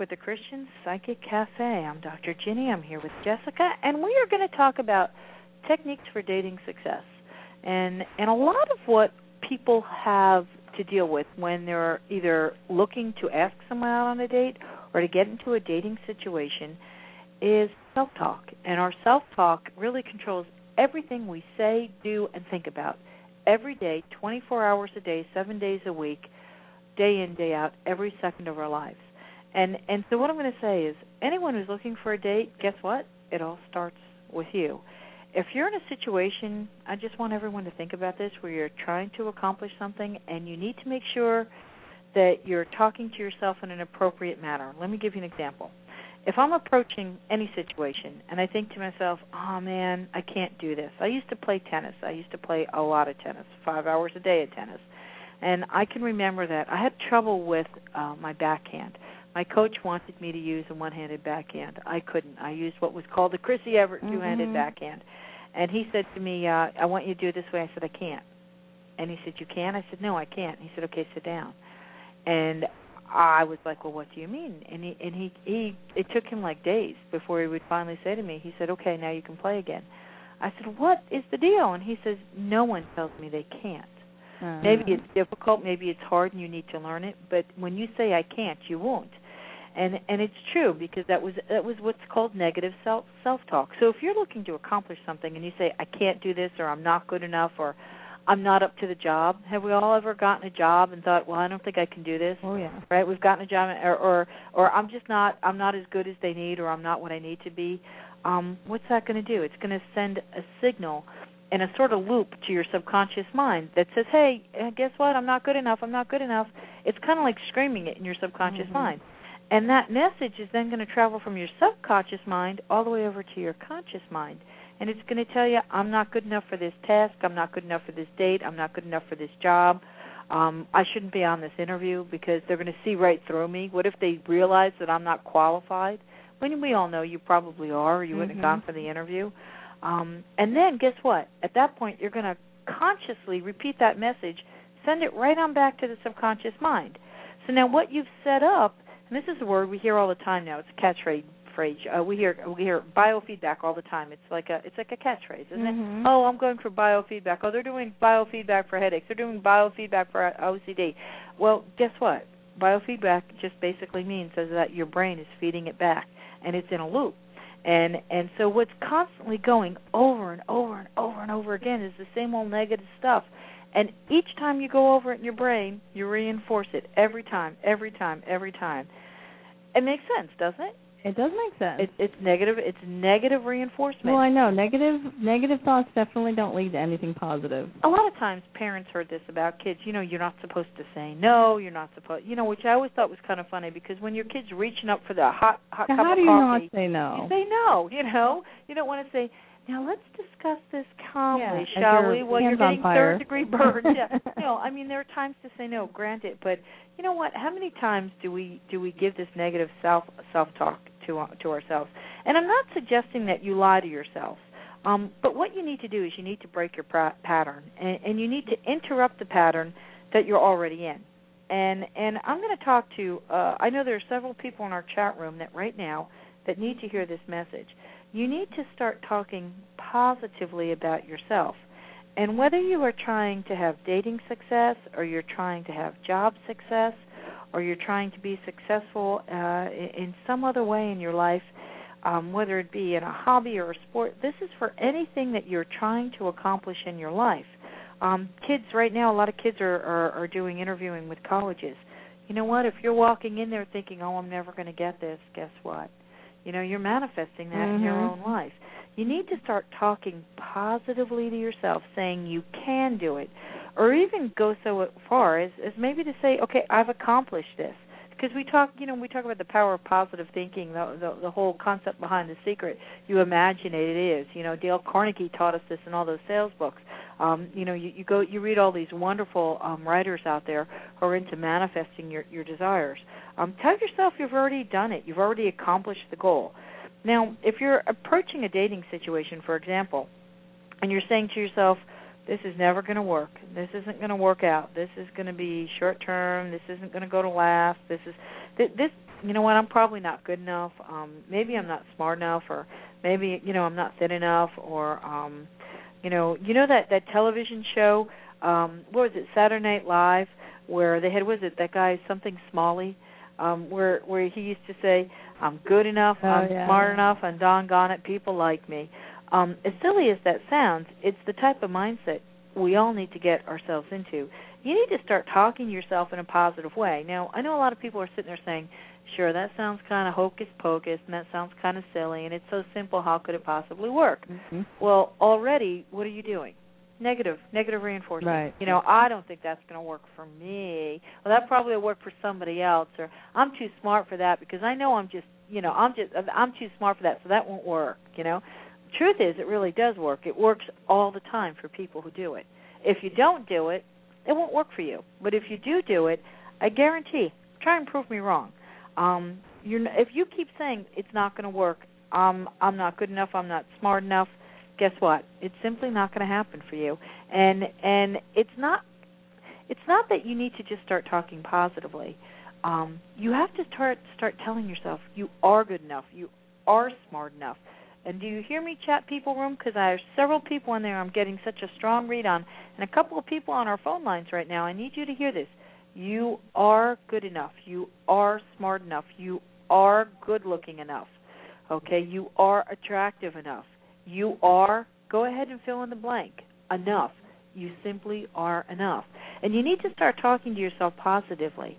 with the Christian Psychic Cafe. I'm Dr. Ginny. I'm here with Jessica, and we are going to talk about techniques for dating success. And a lot of what people have to deal with when they're either looking to ask someone out on a date or to get into a dating situation is self-talk. And our self-talk really controls everything we say, do, and think about every day, 24 hours a day, 7 days a week, day in, day out, every second of our lives. And so what I'm going to say is anyone who's looking for a date, guess what? It all starts with you. If you're in a situation, I just want everyone to think about this, where you're trying to accomplish something and you need to make sure that you're talking to yourself in an appropriate manner. Let me give you an example. If I'm approaching any situation and I think to myself, oh, man, I can't do this. I used to play tennis. I used to play a lot of tennis, 5 hours a day of tennis. And I can remember that I had trouble with my backhand. My coach wanted me to use a one-handed backhand. I couldn't. I used what was called the Chrissy Everett two-handed backhand. And he said to me, I want you to do it this way. I said, I can't. And he said, you can? I said, no, I can't. He said, okay, sit down. And I was like, well, what do you mean? And he it took him like days before he would finally say to me, he said, okay, now you can play again. I said, what is the deal? And he says, no one tells me they can't. Maybe it's difficult, maybe it's hard and you need to learn it, but when you say I can't, you won't. And it's true, because that was what's called negative self-talk. So if you're looking to accomplish something and you say I can't do this, or I'm not good enough, or I'm not up to the job. Have we all ever gotten a job and thought, well, I don't think I can do this? Oh, yeah. Right? We've gotten a job, or I'm not as good as they need, or I'm not what I need to be. What's that going to do? It's going to send a signal in a sort of loop to your subconscious mind that says, hey, guess what? I'm not good enough. I'm not good enough. It's kind of like screaming it in your subconscious mind. And that message is then going to travel from your subconscious mind all the way over to your conscious mind. And it's going to tell you, I'm not good enough for this task. I'm not good enough for this date. I'm not good enough for this job. I shouldn't be on this interview because they're going to see right through me. What if they realize that I'm not qualified? When we all know you probably are, or you wouldn't have gone for the interview. And then guess what? At that point, you're going to consciously repeat that message, send it right on back to the subconscious mind. So now what you've set up, and this is a word we hear all the time now. It's a catchphrase. We hear biofeedback all the time. It's like a catchphrase, isn't it? Oh, I'm going for biofeedback. Oh, they're doing biofeedback for headaches. They're doing biofeedback for OCD. Well, guess what? Biofeedback just basically means that your brain is feeding it back, and it's in a loop. And so what's constantly going over and over and over and over again is the same old negative stuff. And each time you go over it in your brain, you reinforce it every time. It makes sense, doesn't it? It does make sense. It's negative. It's negative reinforcement. Well, I know negative thoughts definitely don't lead to anything positive. A lot of times, parents heard this about kids. You're not supposed to say no. You're not supposed. Which I always thought was kind of funny, because when your kid's reaching up for the hot cup of coffee, how do you not say no? You say no. You don't want to say, now let's discuss this calmly, shall we? Well, you're getting third-degree burns. There are times to say no, granted, but you know what? How many times do we give this negative self-talk to ourselves? And I'm not suggesting that you lie to yourself, but what you need to do is you need to break your pattern, and you need to interrupt the pattern that you're already in. And I'm going to talk to, I know there are several people in our chat room that right now that need to hear this message. You need to start talking positively about yourself. And whether you are trying to have dating success, or you're trying to have job success, or you're trying to be successful in some other way in your life, whether it be in a hobby or a sport, this is for anything that you're trying to accomplish in your life. Kids right now, a lot of kids are doing interviewing with colleges. You know what? If you're walking in there thinking, oh, I'm never going to get this, guess what? You're manifesting that in your own life. You need to start talking positively to yourself, saying you can do it, or even go so far as maybe to say, okay, I've accomplished this. Because we talk about the power of positive thinking, the whole concept behind The Secret. You imagine it is. Dale Carnegie taught us this in all those sales books. You read all these wonderful writers out there who are into manifesting your desires. Tell yourself you've already done it. You've already accomplished the goal. Now, if you're approaching a dating situation, for example, and you're saying to yourself, this is never going to work. This isn't going to work out. This is going to be short term. This isn't going to go to last. this, you know what, I'm probably not good enough. Maybe I'm not smart enough, or maybe, I'm not thin enough, or that television show, what was it, Saturday Night Live, where they had, was it that guy, something Smalley, where he used to say, I'm good enough, I'm smart enough, and doggone it, people like me. As silly as that sounds, it's the type of mindset we all need to get ourselves into. You need to start talking to yourself in a positive way. Now, I know a lot of people are sitting there saying, sure, that sounds kind of hocus pocus, and that sounds kind of silly, and it's so simple, how could it possibly work? Mm-hmm. Well, already, what are you doing? Negative reinforcement. Right. I don't think that's going to work for me. Well, that probably will work for somebody else, or I'm too smart for that because I know I'm too smart for that, so that won't work, Truth is, it really does work. It works all the time for people who do it. If you don't do it, it won't work for you. But if you do it, I guarantee, try and prove me wrong. If you keep saying it's not going to work, I'm not good enough, I'm not smart enough, guess what? It's simply not going to happen for you. And it's not that you need to just start talking positively. You have to start telling yourself you are good enough, you are smart enough. And do you hear me, chat people room? Because I have several people in there I'm getting such a strong read on, and a couple of people on our phone lines right now. I need you to hear this. You are good enough. You are smart enough. You are good-looking enough. Okay? You are attractive enough. You are, go ahead and fill in the blank, enough. You simply are enough. And you need to start talking to yourself positively.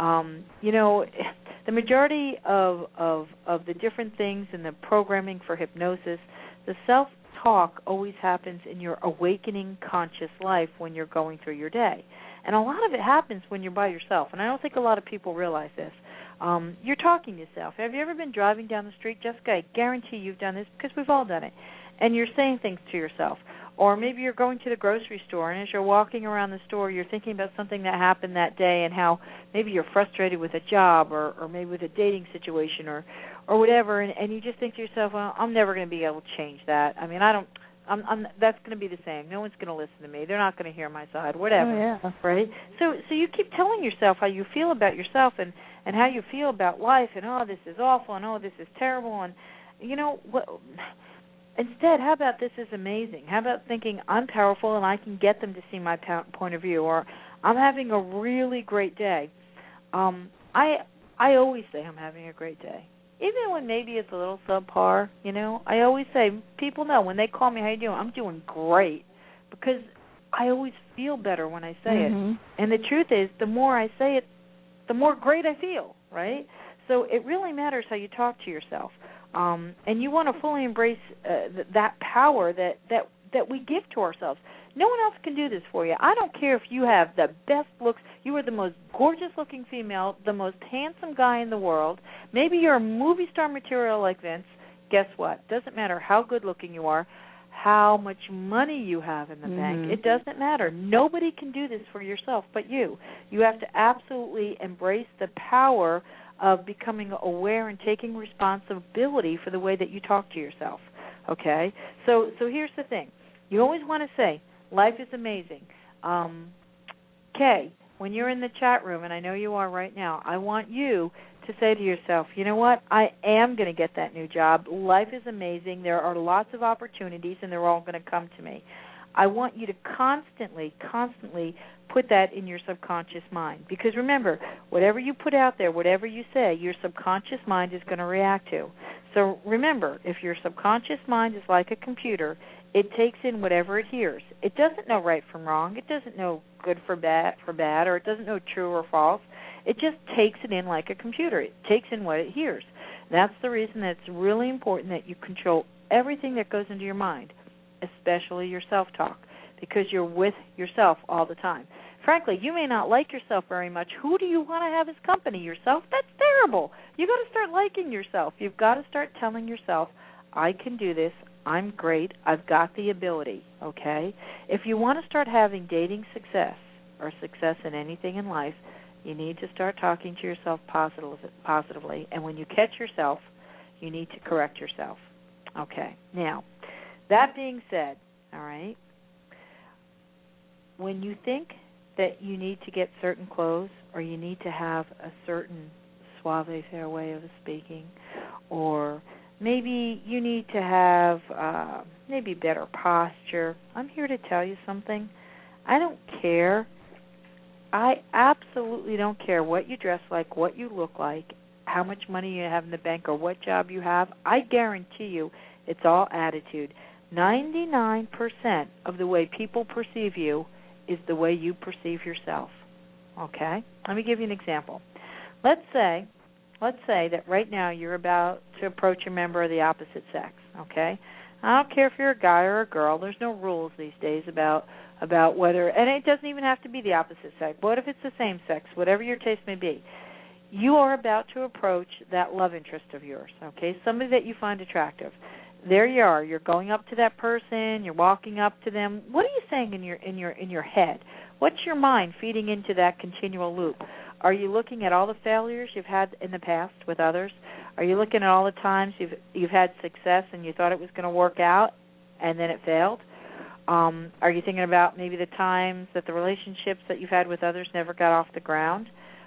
The majority of the different things in the programming for hypnosis, the self-talk always happens in your awakening conscious life when you're going through your day. And a lot of it happens when you're by yourself, and I don't think a lot of people realize this. You're talking to yourself. Have you ever been driving down the street? Jessica, I guarantee you've done this because we've all done it. And you're saying things to yourself. Or maybe you're going to the grocery store, and as you're walking around the store, you're thinking about something that happened that day and how maybe you're frustrated with a job or maybe with a dating situation or whatever, and you just think to yourself, well, I'm never going to be able to change that. I mean, that's going to be the same. No one's going to listen to me. They're not going to hear my side, whatever. Oh, yeah. Right? So you keep telling yourself how you feel about yourself and how you feel about life, and, oh, this is awful, and, oh, this is terrible, and, what... Instead, how about this is amazing? How about thinking I'm powerful and I can get them to see my point of view, or I'm having a really great day. I always say I'm having a great day, even when maybe it's a little subpar. I always say, people know when they call me, how you doing? I'm doing great, because I always feel better when I say it. And the truth is, the more I say it, the more great I feel. Right? So it really matters how you talk to yourself. And you want to fully embrace that power that we give to ourselves. No one else can do this for you. I don't care if you have the best looks, you are the most gorgeous-looking female, the most handsome guy in the world. Maybe you're a movie star material like Vince. Guess what? Doesn't matter how good-looking you are, how much money you have in the bank. It doesn't matter. Nobody can do this for yourself but you. You have to absolutely embrace the power of becoming aware and taking responsibility for the way that you talk to yourself, okay? So here's the thing. You always want to say, life is amazing. Kay, when you're in the chat room, and I know you are right now, I want you to say to yourself, you know what, I am going to get that new job. Life is amazing. There are lots of opportunities, and they're all going to come to me. I want you to constantly put that in your subconscious mind. Because remember, whatever you put out there, whatever you say, your subconscious mind is going to react to. So remember, if your subconscious mind is like a computer, it takes in whatever it hears. It doesn't know right from wrong. It doesn't know good for bad, or it doesn't know true or false. It just takes it in like a computer. It takes in what it hears. That's the reason that it's really important that you control everything that goes into your mind, especially your self-talk, because you're with yourself all the time. Frankly, you may not like yourself very much. Who do you want to have as company? Yourself? That's terrible. You've got to start liking yourself. You've got to start telling yourself, I can do this. I'm great. I've got the ability, okay? If you want to start having dating success or success in anything in life, you need to start talking to yourself positively. And when you catch yourself, you need to correct yourself. Okay. Now, that being said, all right, when you think that you need to get certain clothes or you need to have a certain suave-faire way of speaking, or maybe you need to have maybe better posture. I'm here to tell you something. I don't care. I absolutely don't care what you dress like, what you look like, how much money you have in the bank, or what job you have. I guarantee you it's all attitude. 99% of the way people perceive you is the way you perceive yourself. Okay? Let me give you an example. Let's say that right now you're about to approach a member of the opposite sex, okay? I don't care if you're a guy or a girl. There's no rules these days about whether, and it doesn't even have to be the opposite sex. What if it's the same sex? Whatever your taste may be. You are about to approach that love interest of yours, okay? Somebody that you find attractive. There you are. You're going up to that person. You're walking up to them. What are you saying in your head? What's your mind feeding into that continual loop? Are you looking at all the failures you've had in the past with others? Are you looking at all the times you've had success and you thought it was going to work out and then it failed? Are you thinking about maybe the times that the relationships that you've had with others never got off the ground?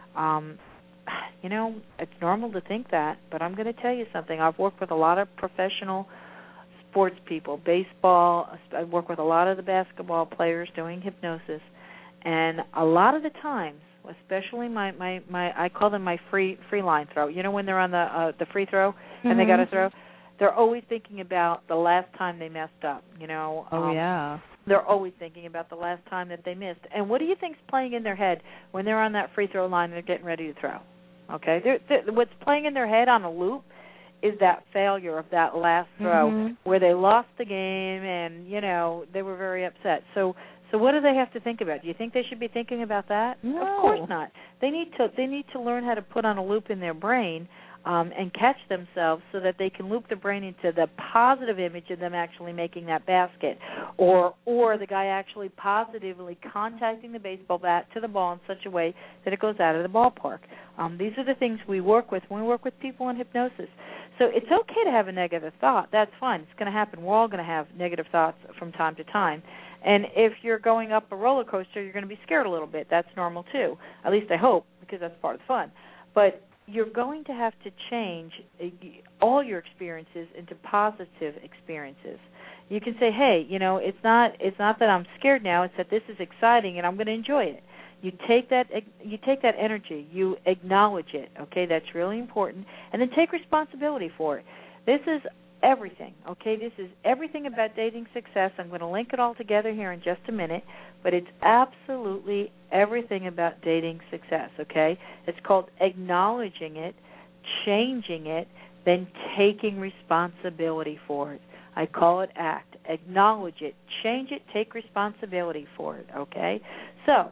You know, it's normal to think that, but I'm going to tell you something. I've worked with a lot of professional sports people, baseball. I work with a lot of the basketball players doing hypnosis, and a lot of the times, especially my I call them my free line throw. You know, when they're on the free throw and they got to throw, they're always thinking about the last time they messed up. You know. Yeah. They're always thinking about the last time that they missed. And what do you think's playing in their head when they're on that free throw line and they're getting ready to throw? Okay, what's playing in their head on a loop is that failure of that last throw where they lost the game and, you know, they were very upset. So what do they have to think about? Do you think they should be thinking about that? No. Of course not. They need to learn how to put on a loop in their brain and catch themselves so that they can loop the brain into the positive image of them actually making that basket, or the guy actually positively contacting the baseball bat to the ball in such a way that it goes out of the ballpark. These are the things we work with when we work with people in hypnosis. So it's okay to have a negative thought. That's fine. It's going to happen. We're all going to have negative thoughts from time to time. And if you're going up a roller coaster, you're going to be scared a little bit. That's normal too. At least I hope, because that's part of the fun. But you're going to have to change all your experiences into positive experiences. You can say, hey, you know, it's not that I'm scared now, it's that this is exciting and I'm going to enjoy it. You take that energy, you acknowledge it, okay? That's really important. And then take responsibility for it. This is everything, okay? This is everything about dating success. I'm going to link it all together here in just a minute, but it's absolutely everything about dating success, okay? It's called acknowledging it, changing it, then taking responsibility for it. I call it ACT. Acknowledge it, change it, take responsibility for it, okay? So,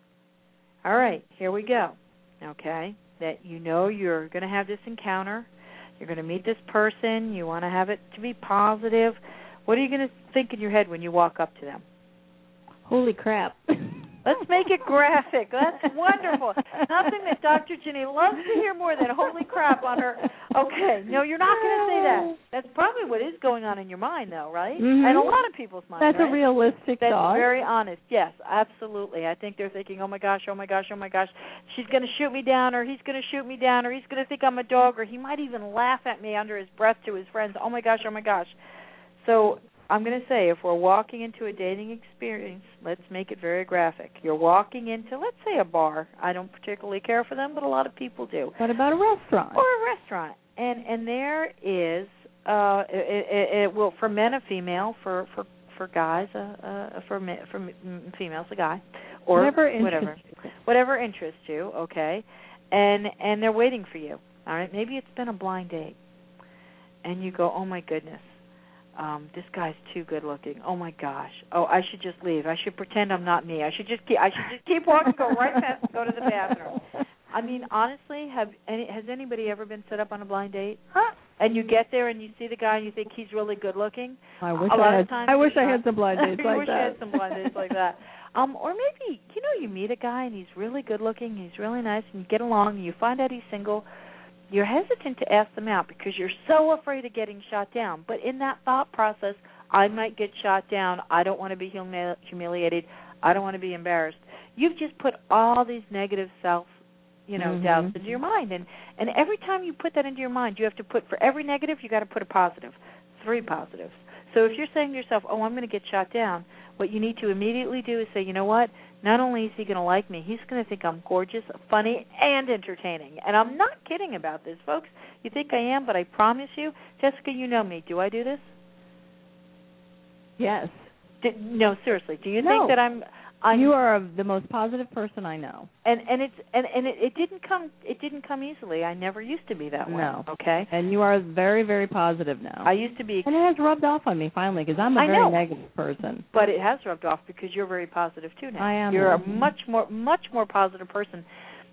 all right, here we go, okay? That you know you're going to have this encounter. You're going to meet this person. You want to have it to be positive. What are you going to think in your head when you walk up to them? Holy crap. Let's make it graphic. That's wonderful. Nothing that Dr. Ginny loves to hear more than holy crap on her. Okay, no, you're not going to say that. That's probably what is going on in your mind, though, right? Mm-hmm. And a lot of people's minds, That's right? a realistic That's thought. very honest. Yes, absolutely. I think they're thinking, oh, my gosh, oh, my gosh, oh, my gosh, she's going to shoot me down, or he's going to shoot me down, or he's going to think I'm a dog, or he might even laugh at me under his breath to his friends, oh, my gosh, oh, my gosh. So I'm going to say, if we're walking into a dating experience, let's make it very graphic. You're walking into, let's say, a bar. I don't particularly care for them, but a lot of people do. What about a restaurant? Or a restaurant. And there is, well, for men, a female, for guys, for females, a guy, or whatever interests you, okay. And they're waiting for you. All right, maybe it's been a blind date, and you go, oh my goodness. This guy's too good looking. Oh my gosh. Oh, I should just leave. I should pretend I'm not me. I should just keep walking, go right past, and go to the bathroom. I mean, honestly, has anybody ever been set up on a blind date? Huh? And you get there and you see the guy and you think he's really good looking. I wish I had some blind dates like that. I wish I had some blind dates like that. Or maybe, you meet a guy and he's really good looking, he's really nice, and you get along and you find out he's single. You're hesitant to ask them out because you're so afraid of getting shot down. But in that thought process, I might get shot down. I don't want to be humiliated. I don't want to be embarrassed. You've just put all these negative doubts into your mind. And every time you put that into your mind, you have to put, for every negative, you got to put a positive, 3 positives. So if you're saying to yourself, oh, I'm going to get shot down, what you need to immediately do is say, you know what? Not only is he going to like me, he's going to think I'm gorgeous, funny, and entertaining. And I'm not kidding about this, folks. You think I am, but I promise you, Jessica, you know me. Do I do this? Yes. No, seriously. Do you think that I'm you are the most positive person I know. And it didn't come easily. I never used to be that way. No. Okay. And you are very, very positive now. I used to be. And it has rubbed off on me finally because I'm a very negative person. But it has rubbed off because you're very positive too now. I am. You're a much more positive person.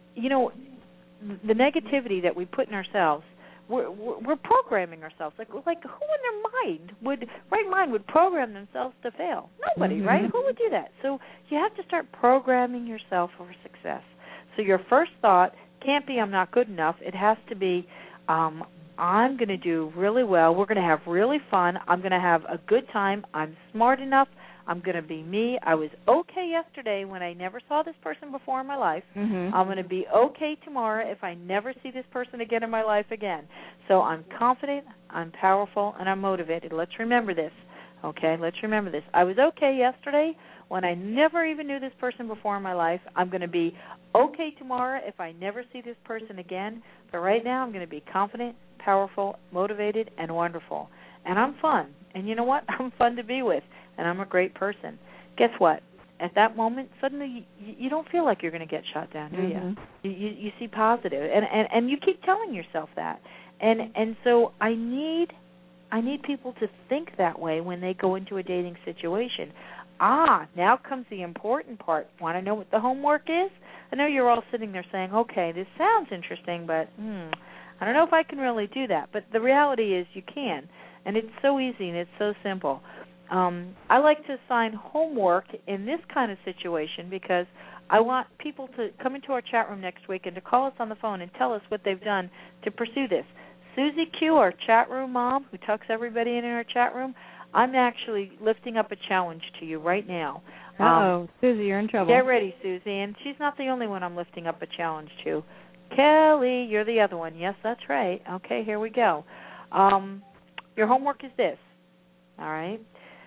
The negativity that we put in ourselves, we're programming ourselves. Like who in their right mind would program themselves to fail? Nobody, right? Who would do that? So you have to start programming yourself for success. So your first thought can't be I'm not good enough. It has to be I'm going to do really well. We're going to have really fun. I'm going to have a good time. I'm smart enough. I'm going to be me. I was okay yesterday when I never saw this person before in my life. I'm going to be okay tomorrow if I never see this person again in my life again. So I'm confident, I'm powerful, and I'm motivated. Let's remember this, okay? Let's remember this. I was okay yesterday when I never even knew this person before in my life. I'm going to be okay tomorrow if I never see this person again. But right now I'm going to be confident, powerful, motivated, and wonderful. And I'm fun. And you know what? I'm fun to be with. And I'm a great person. Guess what? At that moment, suddenly you don't feel like you're going to get shot down, do you? You see positive, and you keep telling yourself that. And so I need people to think that way when they go into a dating situation. Now comes the important part. Want to know what the homework is? I know you're all sitting there saying, okay, this sounds interesting, but I don't know if I can really do that. But the reality is you can, and it's so easy and it's so simple. I like to assign homework in this kind of situation because I want people to come into our chat room next week and to call us on the phone and tell us what they've done to pursue this. Susie Q, our chat room mom, who tucks everybody in our chat room, I'm actually lifting up a challenge to you right now. Susie, you're in trouble. Get ready, Susie. And she's not the only one I'm lifting up a challenge to. Kelly, you're the other one. Yes, that's right. Okay, here we go. Your homework is this, all right?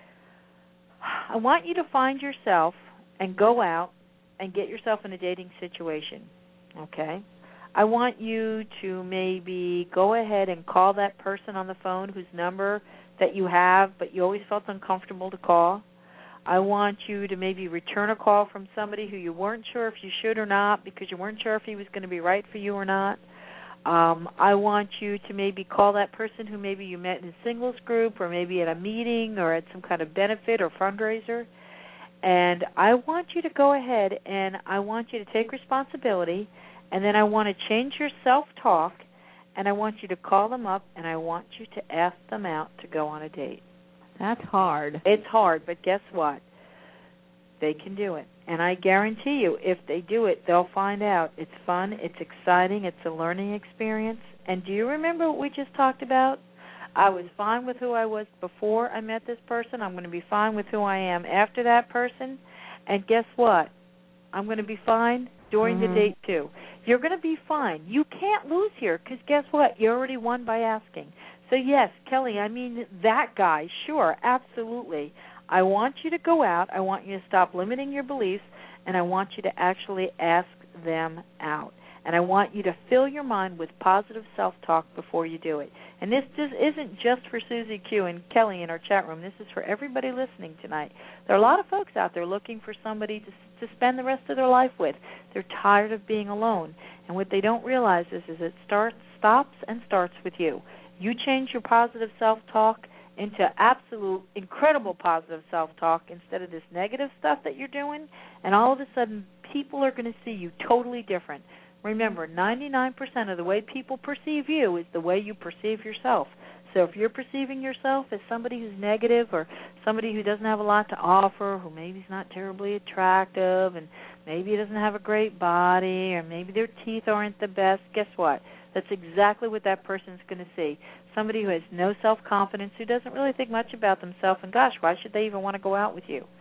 I want you to find yourself and go out and get yourself in a dating situation, okay? I want you to maybe go ahead and call that person on the phone whose number that you have but you always felt uncomfortable to call. I want you to maybe return a call from somebody who you weren't sure if you should or not because you weren't sure if he was going to be right for you or not. I want you to maybe call that person who maybe you met in a singles group or maybe at a meeting or at some kind of benefit or fundraiser. And I want you to go ahead and I want you to take responsibility, and then I want to change your self-talk, and I want you to call them up, and I want you to ask them out to go on a date. That's hard. It's hard, but guess what? They can do it. And I guarantee you, if they do it, they'll find out. It's fun, it's exciting, it's a learning experience. And do you remember what we just talked about? I was fine with who I was before I met this person. I'm going to be fine with who I am after that person. And guess what? I'm going to be fine during the date, too. You're going to be fine. You can't lose here because guess what? You already won by asking. So, yes, Kelly, I mean that guy, sure, absolutely. I want you to go out. I want you to stop limiting your beliefs, and I want you to actually ask them out. And I want you to fill your mind with positive self-talk before you do it. And this isn't just for Susie Q and Kelly in our chat room. This is for everybody listening tonight. There are a lot of folks out there looking for somebody to spend the rest of their life with. They're tired of being alone. And what they don't realize is it stops and starts with you. You change your positive self-talk into absolute, incredible positive self-talk instead of this negative stuff that you're doing, and all of a sudden people are going to see you totally different. Remember, 99% of the way people perceive you is the way you perceive yourself. So if you're perceiving yourself as somebody who's negative or somebody who doesn't have a lot to offer, who maybe is not terribly attractive, and maybe doesn't have a great body, or maybe their teeth aren't the best, guess what? That's exactly what that person's going to see. Somebody who has no self-confidence, who doesn't really think much about themselves, and gosh, why should they even want to go out with you?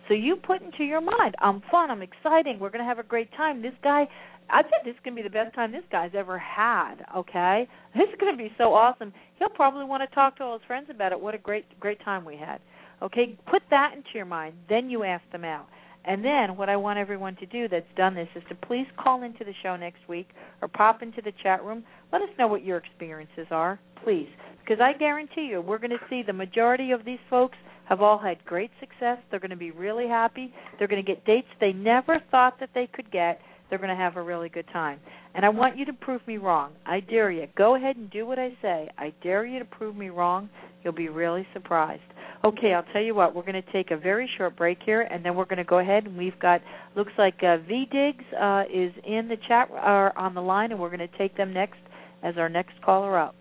So you put into your mind, I'm fun, I'm exciting, we're going to have a great time. This guy, I bet this is going to be the best time this guy's ever had, okay? This is going to be so awesome. He'll probably want to talk to all his friends about it. What a great time we had. Okay, put that into your mind. Then you ask them out. And then what I want everyone to do that's done this is to please call into the show next week or pop into the chat room. Let us know what your experiences are, please. Because I guarantee you we're going to see the majority of these folks have all had great success. They're going to be really happy. They're going to get dates they never thought that they could get. They're going to have a really good time. And I want you to prove me wrong. I dare you. Go ahead and do what I say. I dare you to prove me wrong. You'll be really surprised. Okay, I'll tell you what. We're going to take a very short break here, and then we're going to go ahead, and we've got, looks like V Diggs is in the chat or on the line, and we're going to take them next as our next caller up.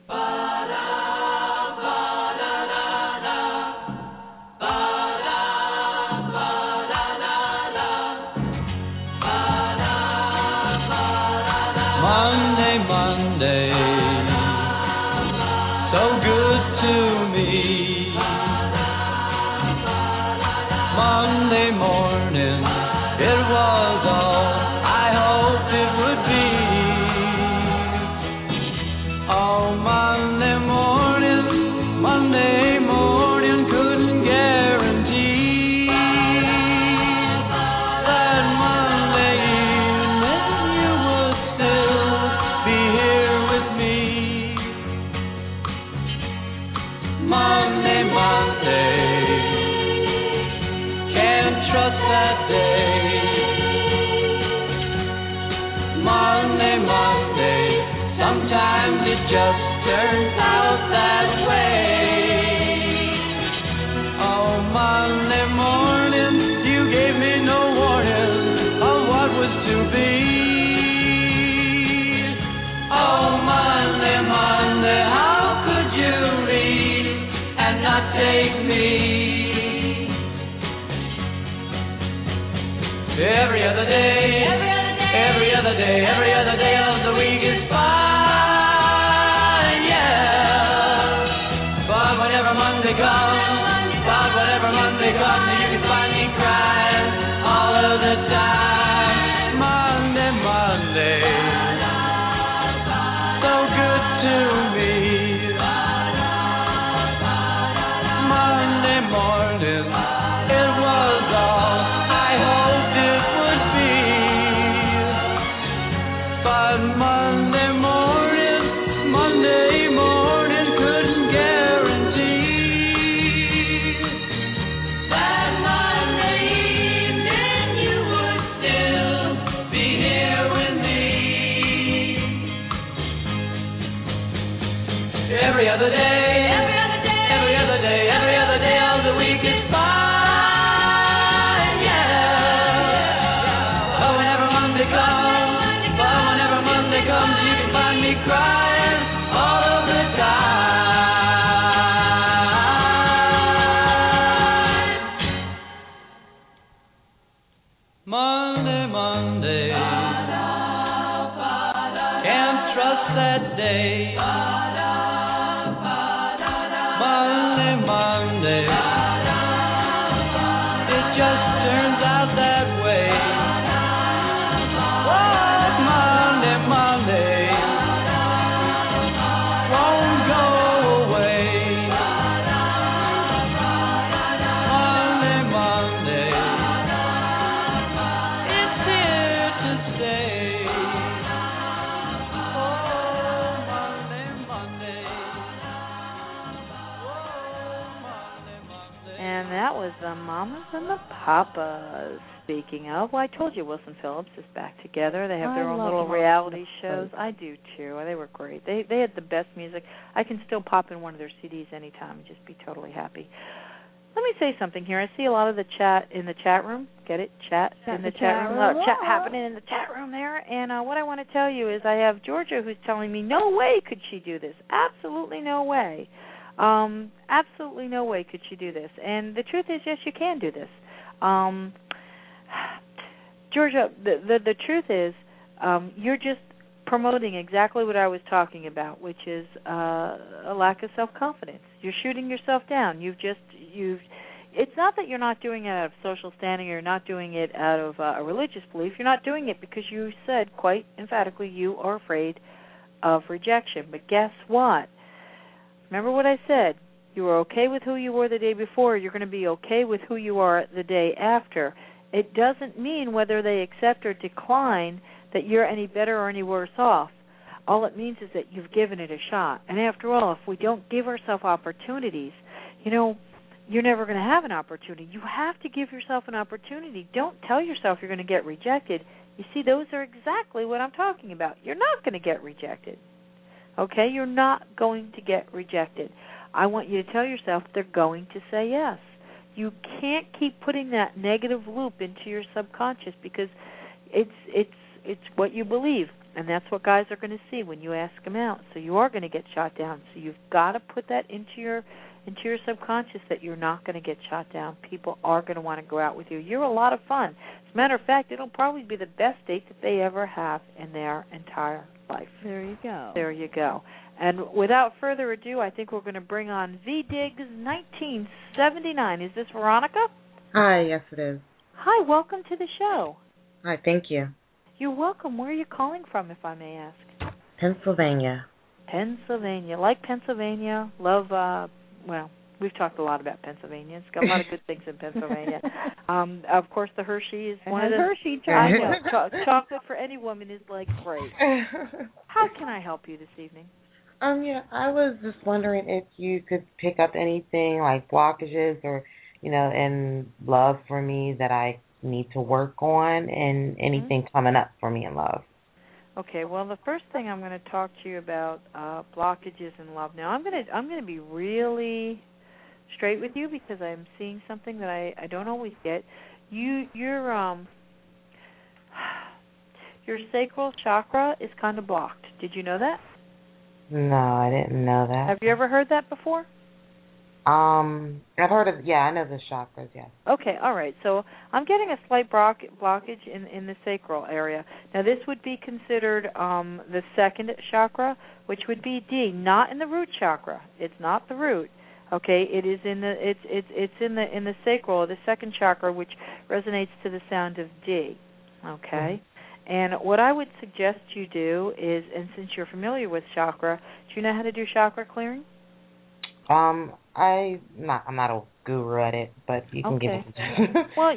Monday, so good to me. Monday morning, it was all I hoped it would be. Oh, Monday morning, couldn't guarantee that Monday evening you would still be here with me. Monday, can't trust that day. Monday, sometimes it just turns out that way. Oh, Monday morning, you gave me no warning of what was to be. Oh, Monday, how could you leave and not take me? Every other day of the week is fine, yeah. But whenever Monday comes, you can find me crying all of the time. Monday, so good to me. Monday morning, it was all I hoped it would be. But Monday morning couldn't guarantee that Monday evening you would still be here with me. Every other day of the week is fine, yeah. But whenever Monday comes, you can find me crying all of the time. Monday, can't trust that day. Monday, it just turns out that way. Monday, won't go away. Monday, it's here to stay. Oh, Monday. And that was the Mamas and the Papas. Speaking of, well, I told you Wilson Phillips is back together. They have their own little reality shows. I do too. They were great. They had the best music. I can still pop in one of their CDs anytime and just be totally happy. Let me say something here. I see a lot of the chat in the chat room. Get it? Chat in the chat room. Chat happening in the chat room there. And what I want to tell you is I have Georgia who's telling me no way could she do this. Absolutely no way. Absolutely no way could she do this. And the truth is, yes, you can do this. Georgia, the truth is, you're just promoting exactly what I was talking about, which is a lack of self-confidence. You're shooting yourself down. it's not that you're not doing it out of social standing or you're not doing it out of a religious belief. You're not doing it because you said quite emphatically you are afraid of rejection. But guess what? Remember what I said. You were okay with who you were the day before. You're going to be okay with who you are the day after. It doesn't mean whether they accept or decline that you're any better or any worse off. All it means is that you've given it a shot. And after all, if we don't give ourselves opportunities, you're never going to have an opportunity. You have to give yourself an opportunity. Don't tell yourself you're going to get rejected. You see, those are exactly what I'm talking about. You're not going to get rejected. Okay? You're not going to get rejected. I want you to tell yourself they're going to say yes. You can't keep putting that negative loop into your subconscious because it's what you believe, and that's what guys are going to see when you ask them out. So you are going to get shot down. So you've got to put that into your subconscious that you're not going to get shot down. People are going to want to go out with you. You're a lot of fun. As a matter of fact, it'll probably be the best date that they ever have in their entire life. There you go. There you go. And without further ado, I think we're going to bring on V-Diggs 1979. Is this Veronica? Hi, yes it is. Hi, welcome to the show. Hi, thank you. You're welcome. Where are you calling from, if I may ask? Pennsylvania. Pennsylvania. Like Pennsylvania. Love, we've talked a lot about Pennsylvania. It's got a lot of good things in Pennsylvania. Of course, the Hershey is one of the... Hershey chocolate. I know. Chocolate for any woman is, like, great. How can I help you this evening? Yeah, I was just wondering if you could pick up anything like blockages or, in love for me that I need to work on and anything coming up for me in love. Okay, well, the first thing I'm going to talk to you about blockages in love. Now, I'm going to be really straight with you because I'm seeing something that I don't always get. Your sacral chakra is kind of blocked. Did you know that? No, I didn't know that. Have you ever heard that before? I've heard of, I know the chakras, yes. Okay, all right. So I'm getting a slight blockage in the sacral area. Now this would be considered the second chakra, which would be D, not in the root chakra. It's not the root. Okay, it is in in the sacral, the second chakra, which resonates to the sound of D. Okay. And what I would suggest you do is, and since you're familiar with chakra, do you know how to do chakra clearing? I'm not a guru at it, but you can give it. Well,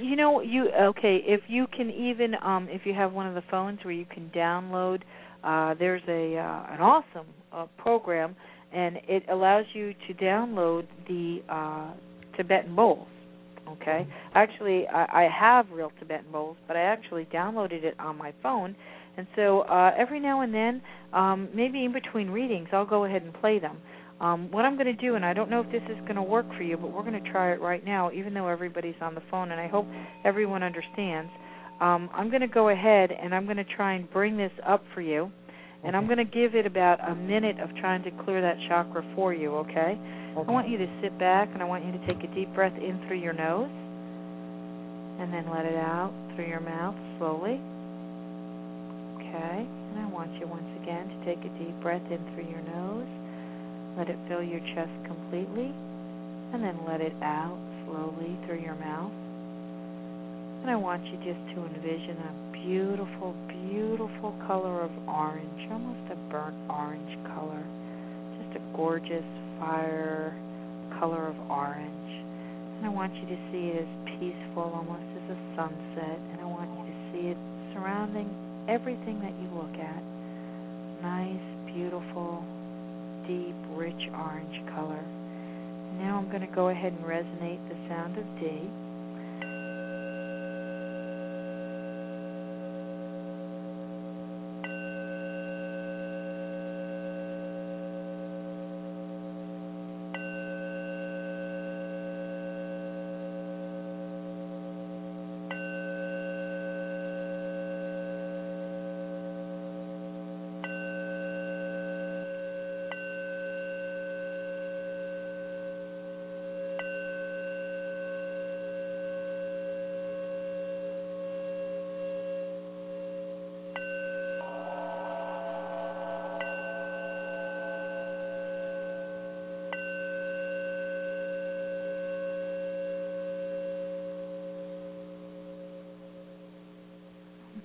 if you can even if you have one of the phones where you can download, there's an awesome program, and it allows you to download the Tibetan bowls. Okay. Actually, I have real Tibetan bowls, but I actually downloaded it on my phone. And so every now and then, maybe in between readings, I'll go ahead and play them. What I'm going to do, and I don't know if this is going to work for you, but we're going to try it right now, even though everybody's on the phone, and I hope everyone understands. I'm going to go ahead, and I'm going to try and bring this up for you, and I'm going to give it about a minute of trying to clear that chakra for you, okay? I want you to sit back, and I want you to take a deep breath in through your nose, and then let it out through your mouth slowly. Okay, and I want you once again to take a deep breath in through your nose, let it fill your chest completely, and then let it out slowly through your mouth. And I want you just to envision a beautiful, beautiful color of orange, almost a burnt orange color, just a gorgeous fire color of orange. And I want you to see it as peaceful, almost as a sunset, and I want you to see it surrounding everything that you look at. Nice, beautiful, deep, rich orange color. Now I'm going to go ahead and resonate the sound of D.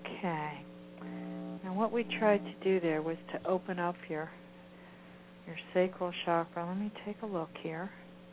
Okay. Now what we tried to do there was to open up your sacral chakra. Let me take a look here.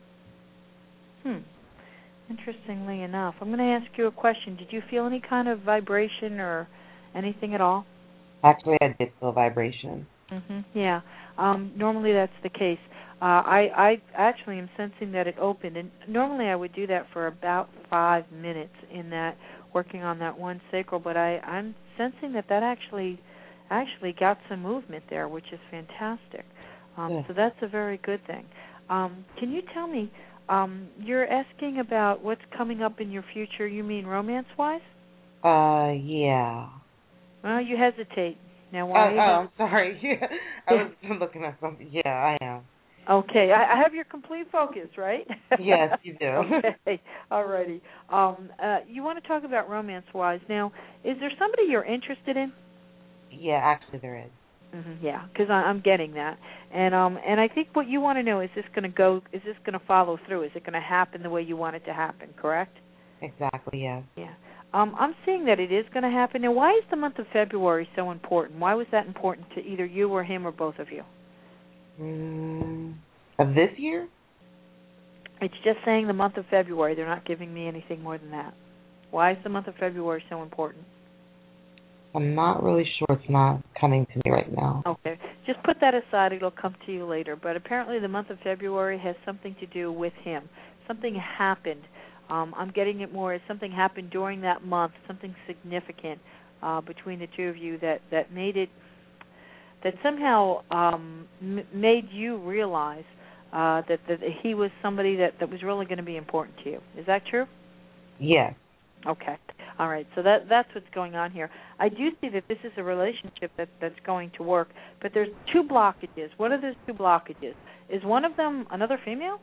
Interestingly enough, I'm going to ask you a question. Did you feel any kind of vibration or anything at all? Actually, I did feel vibration. Yeah. Normally that's the case. I actually am sensing that it opened, and normally I would do that for about 5 minutes in that, working on that one sacral, but I'm sensing that actually got some movement there, which is fantastic. So that's a very good thing. Can you tell me, you're asking about what's coming up in your future, you mean romance-wise? Yeah. Well, you hesitate. Now, why? I'm sorry. I was looking at something. Yeah, I am. Okay, I have your complete focus, right? Yes, you do. Okay, all righty. You want to talk about romance-wise. Now, is there somebody you're interested in? Yeah, actually there is. Yeah, because I'm getting that, and I think what you want to know is this going to follow through? Is it going to happen the way you want it to happen? Correct? Exactly. Yes. Yeah. I'm seeing that it is going to happen. Now, why is the month of February so important? Why was that important to either you or him or both of you? Of this year? It's just saying the month of February. They're not giving me anything more than that. Why is the month of February so important? I'm not really sure. It's not coming to me right now. Okay. Just put that aside. It'll come to you later. But apparently the month of February has something to do with him. Something happened. I'm getting it more as something happened during that month, something significant between the two of you that made it, that somehow made you realize that he was somebody that was really going to be important to you. Is that true? Yes. Okay. All right. So that's what's going on here. I do see that this is a relationship that's going to work, but there's two blockages. What are those two blockages? Is one of them another female?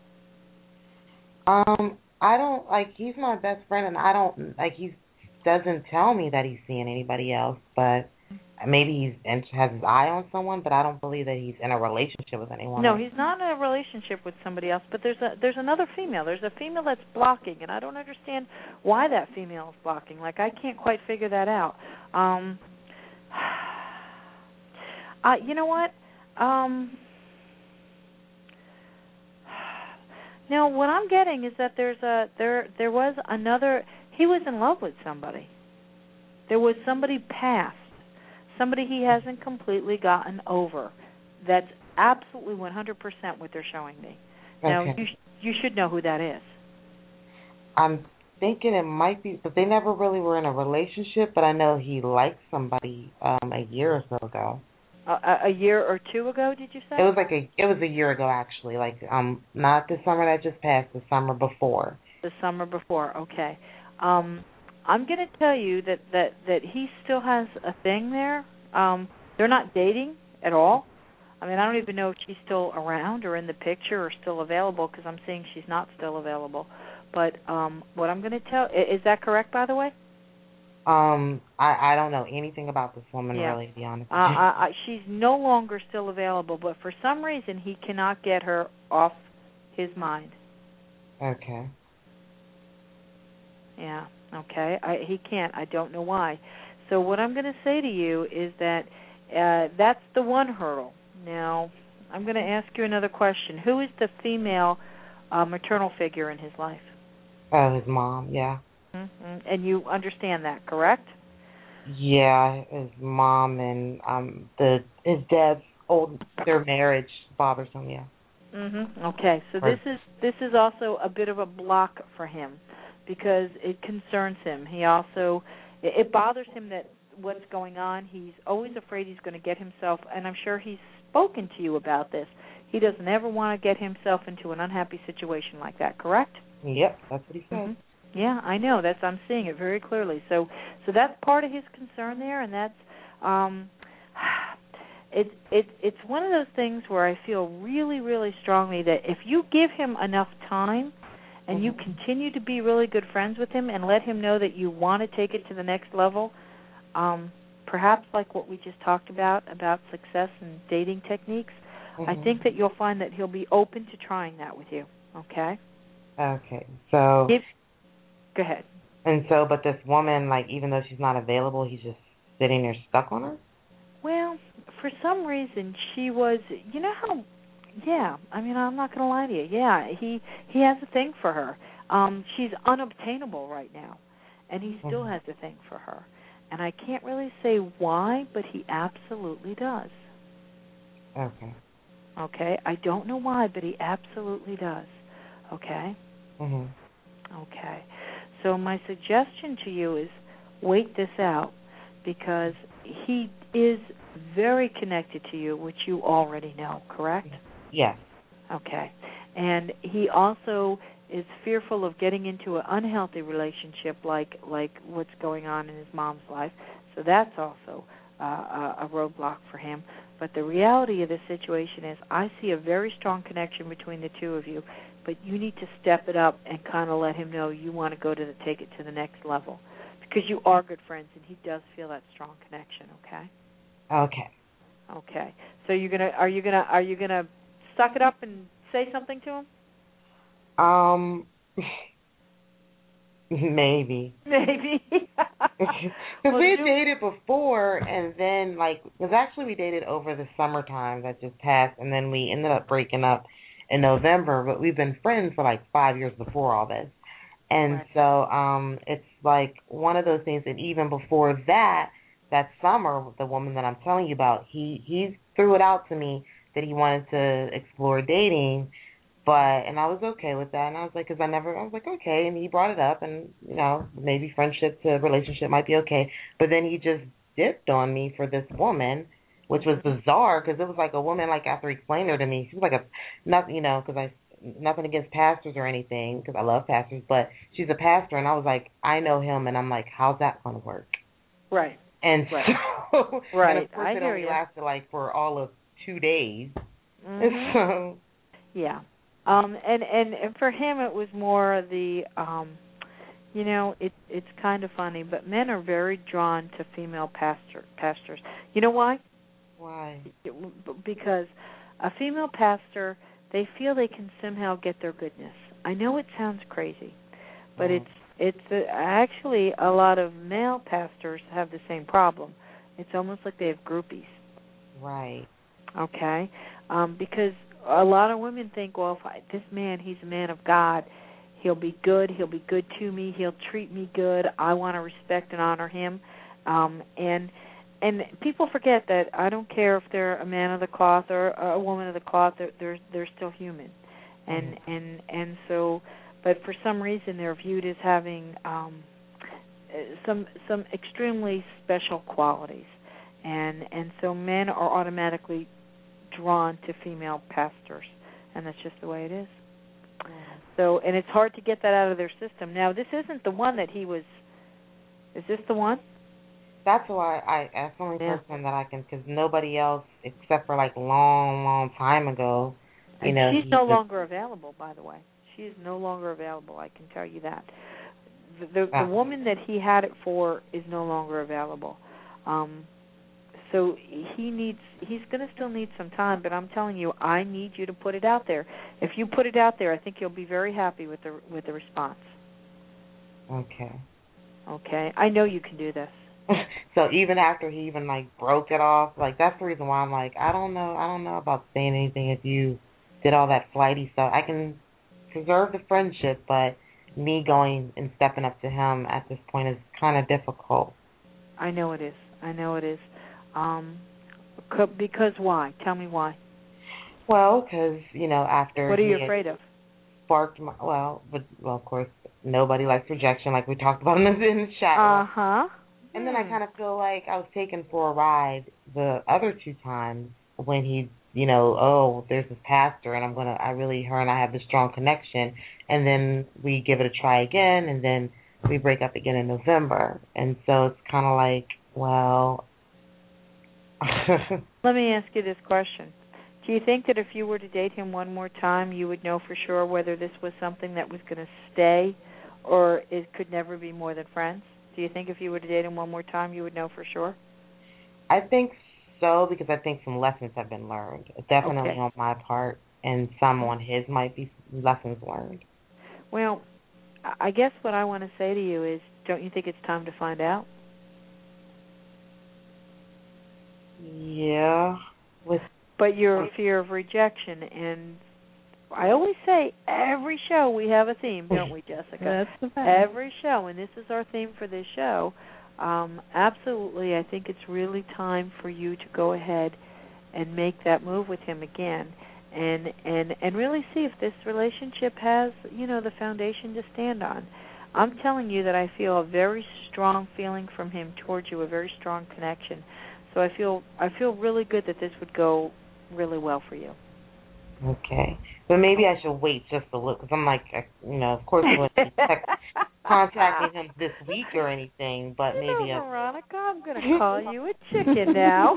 I don't, he's my best friend, and I don't, he doesn't tell me that he's seeing anybody else, but maybe has his eye on someone, but I don't believe that he's in a relationship with anyone. No, he's not in a relationship with somebody else, but there's another female. There's a female that's blocking, and I don't understand why that female is blocking. I can't quite figure that out. You know what? Now, what I'm getting is that there was another. He was in love with somebody. There was somebody past, somebody he hasn't completely gotten over. That's absolutely 100% what they're showing me. Okay. Now, you should know who that is. I'm thinking it might be, but they never really were in a relationship. But I know he liked somebody a year or so ago. A year or two ago, did you say? It was a year ago, actually. Not the summer that just passed, the summer before. The summer before, okay. I'm going to tell you that he still has a thing there. They're not dating at all. I mean, I don't even know if she's still around or in the picture or still available, because I'm seeing she's not still available. But what I'm going to tell, is that correct, by the way? I don't know anything about this woman, really, to be honest with you. She's no longer still available, but for some reason he cannot get her off his mind. Okay. Yeah, okay. He can't. I don't know why. So what I'm going to say to you is that that's the one hurdle. Now, I'm going to ask you another question. Who is the female maternal figure in his life? His mom, yeah. Mm-hmm. And you understand that, correct? Yeah, his mom and his dad's their marriage bothers him, yeah. Mhm. Okay. So this is also a bit of a block for him because it concerns him. He also it bothers him that what's going on. He's always afraid he's going to get himself, and I'm sure he's spoken to you about this. He doesn't ever want to get himself into an unhappy situation like that, correct? Yep, that's what he said. Mm-hmm. Yeah, I know. I'm seeing it very clearly. So that's part of his concern there, and that's it's one of those things where I feel really, really strongly that if you give him enough time and you continue to be really good friends with him and let him know that you want to take it to the next level, perhaps like what we just talked about success and dating techniques, I think that you'll find that he'll be open to trying that with you. Okay? Okay. So go ahead. And but this woman, even though she's not available, he's just sitting there stuck on her? Well, for some reason she was, you know how, yeah, I mean, I'm not going to lie to you. Yeah, he has a thing for her. She's unobtainable right now, and he still has a thing for her. And I can't really say why, but he absolutely does. Okay. Okay, I don't know why, but he absolutely does. Okay? Okay. So my suggestion to you is wait this out, because he is very connected to you, which you already know, correct? Yes. Okay. And he also is fearful of getting into an unhealthy relationship like what's going on in his mom's life. So that's also a roadblock for him. But the reality of the situation is I see a very strong connection between the two of you, but you need to step it up and kind of let him know you want to take it to the next level, because you are good friends and he does feel that strong connection, okay? Okay. Okay. So are you gonna suck it up and say something to him? Maybe. Maybe. Because we had dated before, and then, because actually we dated over the summertime that just passed, and then we ended up breaking up in November, but we've been friends for 5 years before all this. And so it's one of those things that even before that summer, the woman that I'm telling you about, he threw it out to me that he wanted to explore dating, and I was okay with that. And I was like, okay. And he brought it up, and, maybe friendship to relationship might be okay. But then he just dipped on me for this woman, which was bizarre, because it was a woman, after he explained her to me, she was because nothing against pastors or anything, because I love pastors, but she's a pastor, and I was like, I know him, and I'm like, how's that going to work? Right. And so, right. And of course, it only lasted for all of 2 days. So, yeah. And for him, it was more the, it's kind of funny, but men are very drawn to female pastors. You know why? Why? Because a female pastor, they feel they can somehow get their goodness. I know it sounds crazy, but it's actually a lot of male pastors have the same problem. It's almost like they have groupies. Right. Okay? Because a lot of women think, well, this man, he's a man of God. He'll be good. He'll be good to me. He'll treat me good. I want to respect and honor him. And people forget that I don't care if they're a man of the cloth or a woman of the cloth. They're still human, and so, but for some reason they're viewed as having some extremely special qualities, and so men are automatically drawn to female pastors, and that's just the way it is. So, and it's hard to get that out of their system. Now, this isn't the one that he was. Is this the one? That's why that's the only person that I can, because nobody else except for long time ago, she's no longer available, by the way. She is no longer available. I can tell you that. The woman that he had it for is no longer available. So he's going to still need some time, but I'm telling you, I need you to put it out there. If you put it out there, I think you'll be very happy with the response. Okay. Okay. I know you can do this. So even after he even broke it off, that's the reason why I'm I don't know about saying anything if you did all that flighty stuff. I can preserve the friendship, but me going and stepping up to him at this point is kind of difficult. I know it is. Because why? Tell me why. Well, because, after... What are you afraid of? Sparked my... Well, of course, nobody likes rejection, like we talked about in the chat. Uh-huh. And then I kind of feel like I was taken for a ride the other 2 times when he, there's this pastor, and her and I have this strong connection, and then we give it a try again, and then we break up again in November. And so it's kind of well... Let me ask you this question. Do you think that if you were to date him one more time, you would know for sure whether this was something that was going to stay or it could never be more than friends? Do you think if you were to date him one more time, you would know for sure? I think so, because I think some lessons have been learned. Definitely on my part, and some on his might be lessons learned. Well, I guess what I want to say to you is, don't you think it's time to find out? Yeah. But you're a fear of rejection, and I always say every show we have a theme, don't we, Jessica? That's the fact. Every show, and this is our theme for this show. Absolutely, I think it's really time for you to go ahead and make that move with him again, and really see if this relationship has, the foundation to stand on. I'm telling you that I feel a very strong feeling from him towards you, a very strong connection. So I feel really good that this would go really well for you. Okay. But maybe I should wait just a little, because I'm like, of course I wouldn't be contacting him this week or anything, but maybe Veronica, I'm going to call you a chicken now.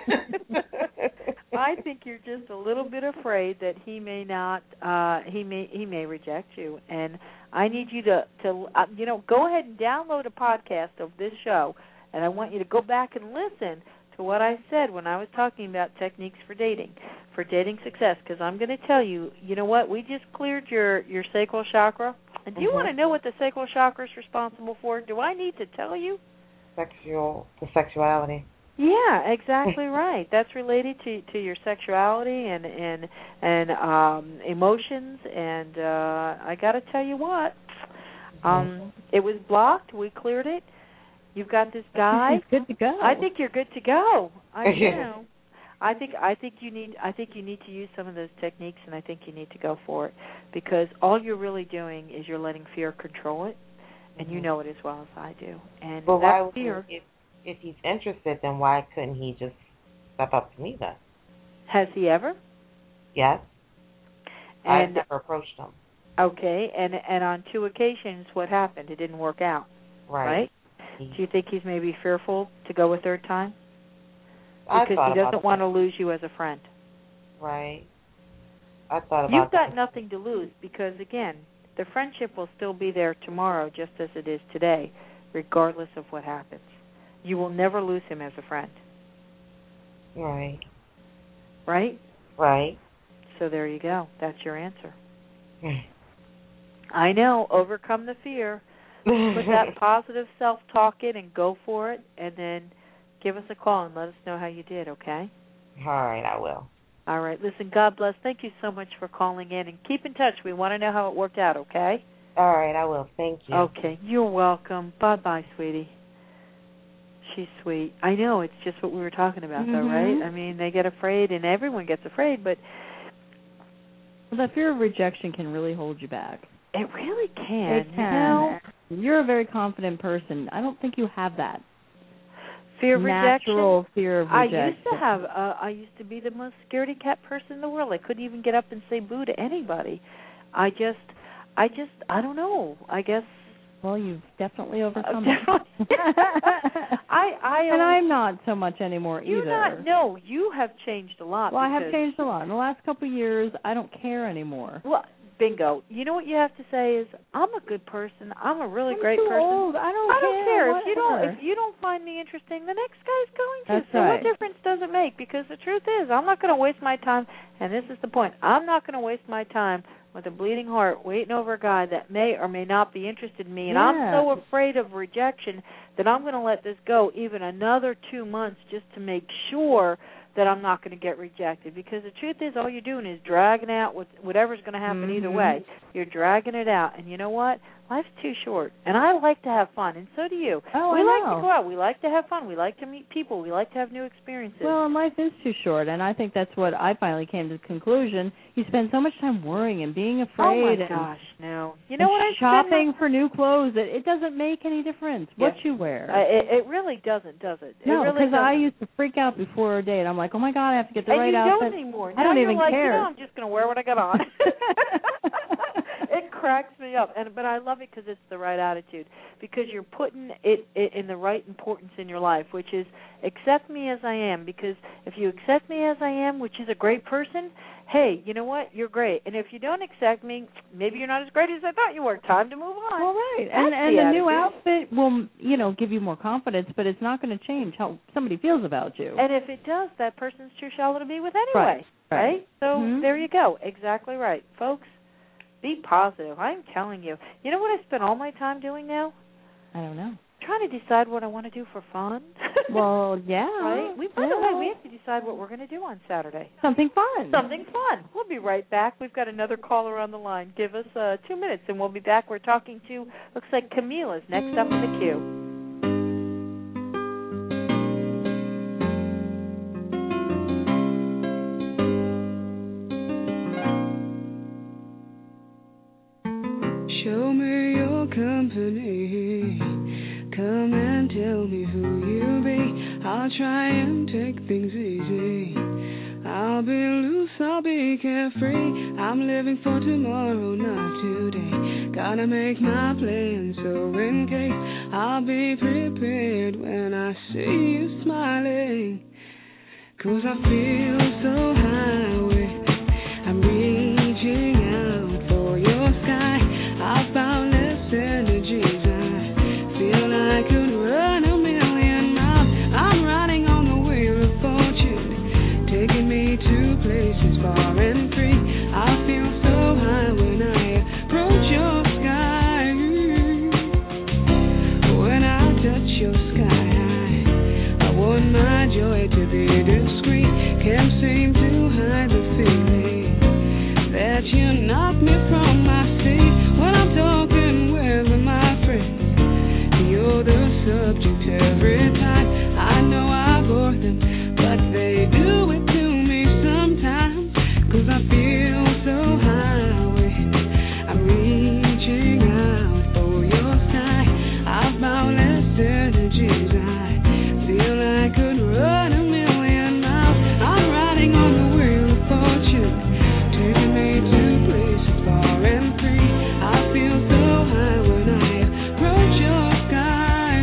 I think you're just a little bit afraid that he may not, he may reject you, and I need you to go ahead and download a podcast of this show, and I want you to go back and listen to what I said when I was talking about techniques for dating success, because I'm going to tell you, you know what, we just cleared your sacral chakra, and do you want to know what the sacral chakra is responsible for? Do I need to tell you? The sexuality. Yeah, exactly right. That's related to your sexuality and emotions, and I got to tell you what, it was blocked. We cleared it. You've got this guy. He's good to go. I think you're good to go. I think you need to use some of those techniques, and I think you need to go for it, because all you're really doing is you're letting fear control it, and you know it as well as I do. And but why that fear, if he's interested, then why couldn't he just step up to me then? Has he ever? Yes. And I've never approached him. Okay, and on 2 occasions, what happened? It didn't work out. Right? Do you think he's maybe fearful to go a third time? Because he doesn't want to lose you as a friend. Right. I thought about You've got nothing to lose, because, again, the friendship will still be there tomorrow just as it is today, regardless of what happens. You will never lose him as a friend. Right. Right? Right. So there you go. That's your answer. I know. Overcome the fear. Put that positive self-talk in and go for it, and then give us a call and let us know how you did, okay? All right, I will. All right. Listen, God bless. Thank you so much for calling in, and keep in touch. We want to know how it worked out, okay? All right, I will. Thank you. Okay. You're welcome. Bye-bye, sweetie. She's sweet. I know. It's just what we were talking about, though, right? I mean, they get afraid, and everyone gets afraid, but... Well, that fear of rejection can really hold you back. It really can. It can. You're a very confident person. I don't think you have that. Fear of Natural rejection? Fear of rejection. I used to be the most scaredy cat person in the world. I couldn't even get up and say boo to anybody. I don't know. I guess. Well, you've definitely overcome it. And I'm not so much anymore You're either. Not. No, you have changed a lot. Well, I have changed a lot. In the last couple of years, I don't care anymore. Well, bingo. You know what you have to say is, I'm a good person. I'm a really great too person. Old. I don't care. Whatever. If you don't find me interesting, the next guy's going to. That's so right. What difference does it make? Because the truth is, I'm not going to waste my time, and this is the point. I'm not going to waste my time with a bleeding heart waiting over a guy that may or may not be interested in me, and I'm so afraid of rejection that I'm going to let this go even another 2 months just to make sure that I'm not going to get rejected. Because the truth is, all you're doing is dragging out whatever's going to happen either way. You're dragging it out. And you know what? Life's too short. And I like to have fun, and so do you. We like to go out. We like to have fun. We like to meet people. We like to have new experiences. Well, and life is too short, and I think that's what I finally came to the conclusion. You spend so much time worrying and being afraid. Oh, my gosh, no. You know what? Shopping for new clothes. It doesn't make any difference what you wear. It really doesn't, does it? No, because I used to freak out before a date. I'm like, oh, my God, I have to get the right outfit. And you don't anymore. I don't even care. I'm just going to wear what I got on. It cracks me up, but I love it because it's the right attitude, because you're putting it in the right importance in your life, which is accept me as I am, because if you accept me as I am, which is a great person, hey, you know what? You're great. And if you don't accept me, maybe you're not as great as I thought you were. Time to move on. Well, right. And the new outfit will, give you more confidence, but it's not going to change how somebody feels about you. And if it does, that person's too shallow to be with anyway. Right? So there you go. Exactly right. Folks, be positive. I'm telling you. You know what I spend all my time doing now? I don't know. trying to decide what I want to do for fun. Well, yeah. Right? By the way, we have to decide what we're going to do on Saturday. Something fun. Something fun. We'll be right back. We've got another caller on the line. Give us 2 minutes, and we'll be back. We're talking to, looks like Camille is next up in the queue. Show me your company. Come and tell me who you be. I'll try and take things easy. I'll be loose, I'll be carefree. I'm living for tomorrow, not today. Gotta make my plans, so in case I'll be prepared when I see you smiling. 'Cause I feel so high with I'm reaching out for your sky. I found less energies. I feel I could run a million miles. I'm riding on the wheel of fortune, taking me to places far and free. I feel so high when I approach your sky. When I touch your sky high, I want my joy to be discreet. Can't seem to hide the feeling that you knock me from my seat. When I'm talking with my friends, you're the subject every time. I know I bore them, but they do it to me sometimes. 'Cause I feel so high, I'm reaching out for your sky. I've boundless energies. I feel I could run a million miles. I'm riding on the wheel of fortune, taking me to places far and free. I feel so high when I approach your sky.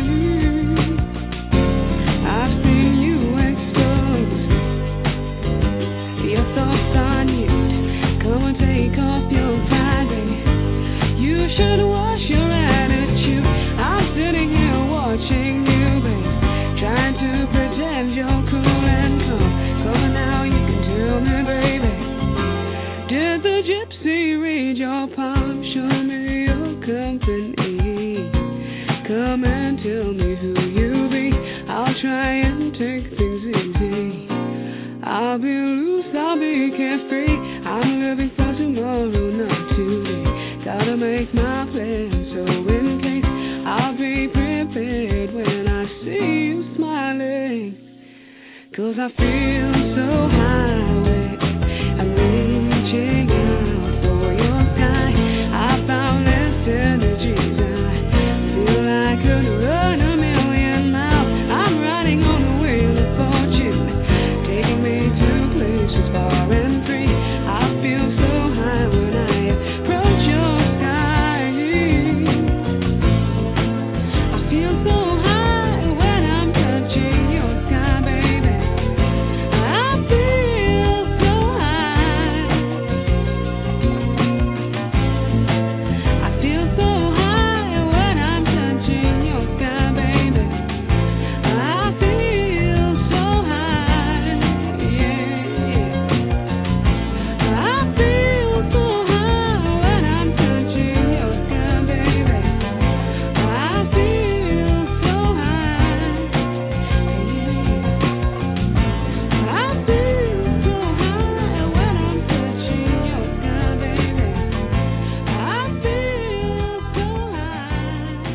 I've seen you exposed, your thoughts on you. Come and take off your pride, baby. You should wash your attitude. I'm sitting here watching you, baby, trying to pretend you're cool and calm. Come on now, you can tell me, baby. Did the gypsy read your palm? Show me your company. Come and tell me who you be. I'll try and take things easy. I'll be loose, I'll be carefree. I'm living for tomorrow, not today. Gotta make my plans, so in case I'll be prepared when I see you smiling. 'Cause I feel so high, I'm reaching out for your sky. I found less energies. I feel I could run a million miles. I'm riding on the wheel of fortune, taking me to places far and free. I feel so high when I approach your sky. I feel so high when I'm touching your sky, baby. I feel so high. I feel so high when I'm touching your sky, baby. I feel so high, yeah. I feel so high when I'm touching your sky, baby. I feel so high, yeah. I feel so high when I'm touching your sky, baby. I feel so high,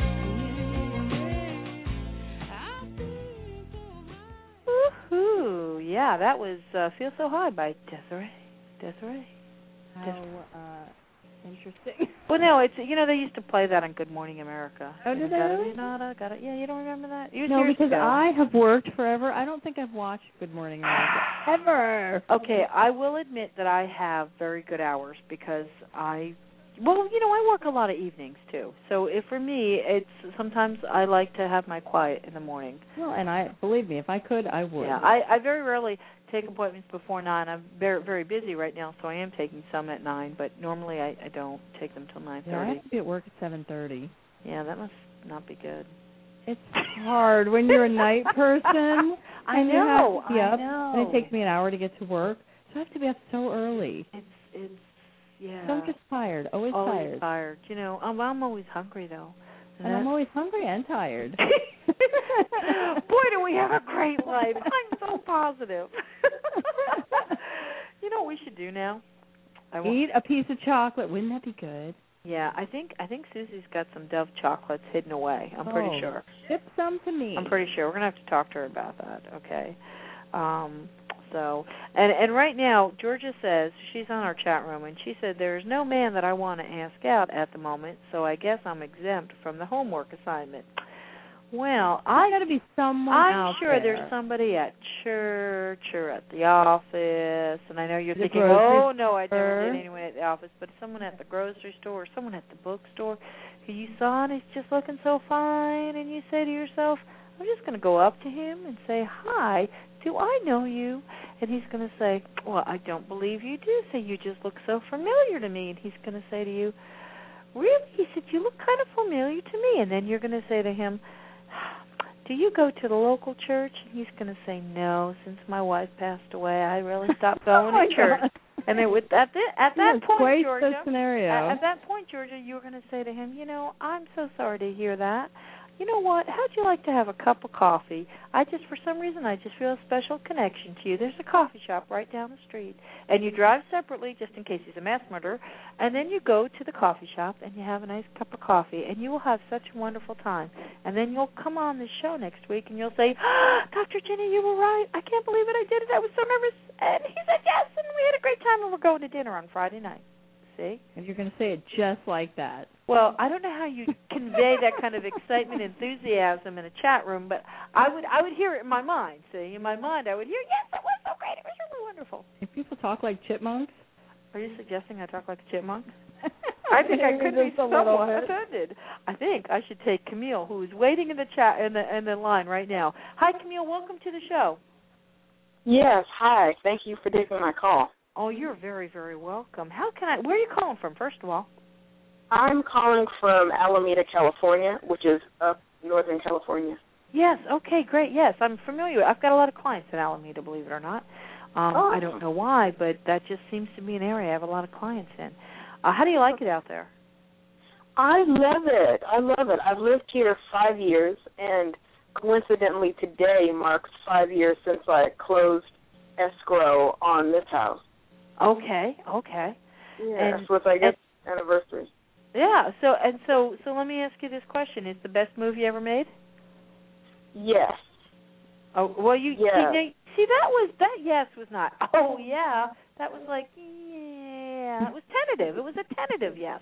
yeah. Woohoo! Yeah, that was Feel So High by Desiree. How interesting. Well, no, it's they used to play that on Good Morning America. Oh, did they really? Got it. Yeah, you don't remember that? It was No, years because ago. I have worked forever. I don't think I've watched Good Morning America ever. Okay, I will admit that I have very good hours because I work a lot of evenings too. So for me, it's sometimes I like to have my quiet in the morning. Well, and believe me, if I could, I would. Yeah, I very rarely take appointments before 9. I'm very, very busy right now, so I am taking some at 9, but normally I don't take them till 9:30. Yeah, I have to be at work at 7:30. Yeah, that must not be good. It's hard when you're a night person. I and know. You have to be up, know. And it takes me an hour to get to work, so I have to be up so early. It's yeah. So I'm just tired. Always tired. You know, I'm always hungry though. And I'm always hungry and tired. Boy, do we have a great life. I'm so positive. You know what we should do now? Eat a piece of chocolate. Wouldn't that be good? Yeah, I think Susie's got some Dove chocolates hidden away. I'm pretty sure. Ship some to me. I'm pretty sure. We're going to have to talk to her about that, okay? So, and right now, Georgia says, she's on our chat room, and she said, there's no man that I want to ask out at the moment, so I guess I'm exempt from the homework assignment. Well, I got to be someone I'm out sure there. There's somebody at church or at the office, and I know you're thinking, oh, no, I never did anyone at the office, but someone at the grocery store or someone at the bookstore who you saw and he's just looking so fine, and you say to yourself, I'm just going to go up to him and say, hi, do I know you? And he's going to say, well, I don't believe you do. Say, you just look so familiar to me. And he's going to say to you, really? He said, you look kind of familiar to me. And then you're going to say to him, do you go to the local church? And he's going to say, no, since my wife passed away, I really stopped going to church. God. And then at that point, Georgia, at that point, Georgia, you're going to say to him, you know, I'm so sorry to hear that. You know what? How'd you like to have a cup of coffee? For some reason, I just feel a special connection to you. There's a coffee shop right down the street. And you drive separately, just in case he's a mass murderer, and then you go to the coffee shop and you have a nice cup of coffee, and you will have such a wonderful time. And then you'll come on the show next week and you'll say, Dr. Jenny, you were right. I can't believe it. I did it. I was so nervous. And he said yes, and we had a great time, and we're going to dinner on Friday night. See? And you're going to say it just like that. Well, I don't know how you convey that kind of excitement, enthusiasm in a chat room, but I would hear it in my mind. See, in my mind, I would hear, yes, it was so great. It was really wonderful. If people talk like chipmunks? Are you suggesting I talk like a chipmunk? I think I could be somewhat offended. I think I should take Camille, who is waiting in the chat in the line right now. Hi, Camille. Welcome to the show. Yes. Hi. Thank you for taking my call. Oh, you're very, very welcome. Where are you calling from, first of all? I'm calling from Alameda, California, which is up Northern California. Yes, okay, great. Yes, I'm familiar. I've got a lot of clients in Alameda, believe it or not. I don't know why, but that just seems to be an area I have a lot of clients in. How do you like it out there? I love it. I've lived here 5 years, and coincidentally today marks 5 years since I closed escrow on this house. Okay. Yeah, so it's, I guess, anniversary. Yeah, so let me ask you this question. Is the best movie ever made? Yes. Oh, well, see, that yes was not. Oh, yeah. That was like, yeah. It was tentative. It was a tentative yes.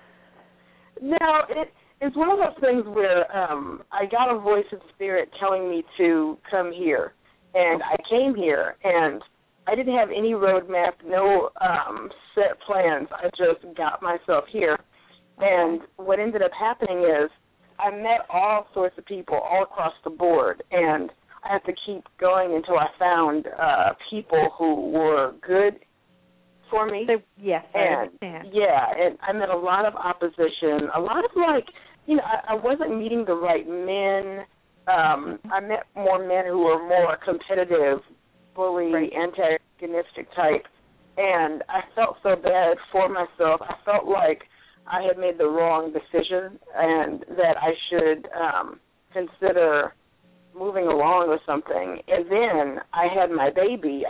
Now, it's one of those things where I got a voice of spirit telling me to come here, and I came here, and I didn't have any roadmap, no set plans. I just got myself here. And what ended up happening is I met all sorts of people all across the board, and I had to keep going until I found people who were good for me. Yes, I understand. Yeah, and I met a lot of opposition, a lot of I wasn't meeting the right men. I met more men who were more competitive, bully, antagonistic type, and I felt so bad for myself. I felt like I had made the wrong decision and that I should consider moving along with something. And then I had my baby.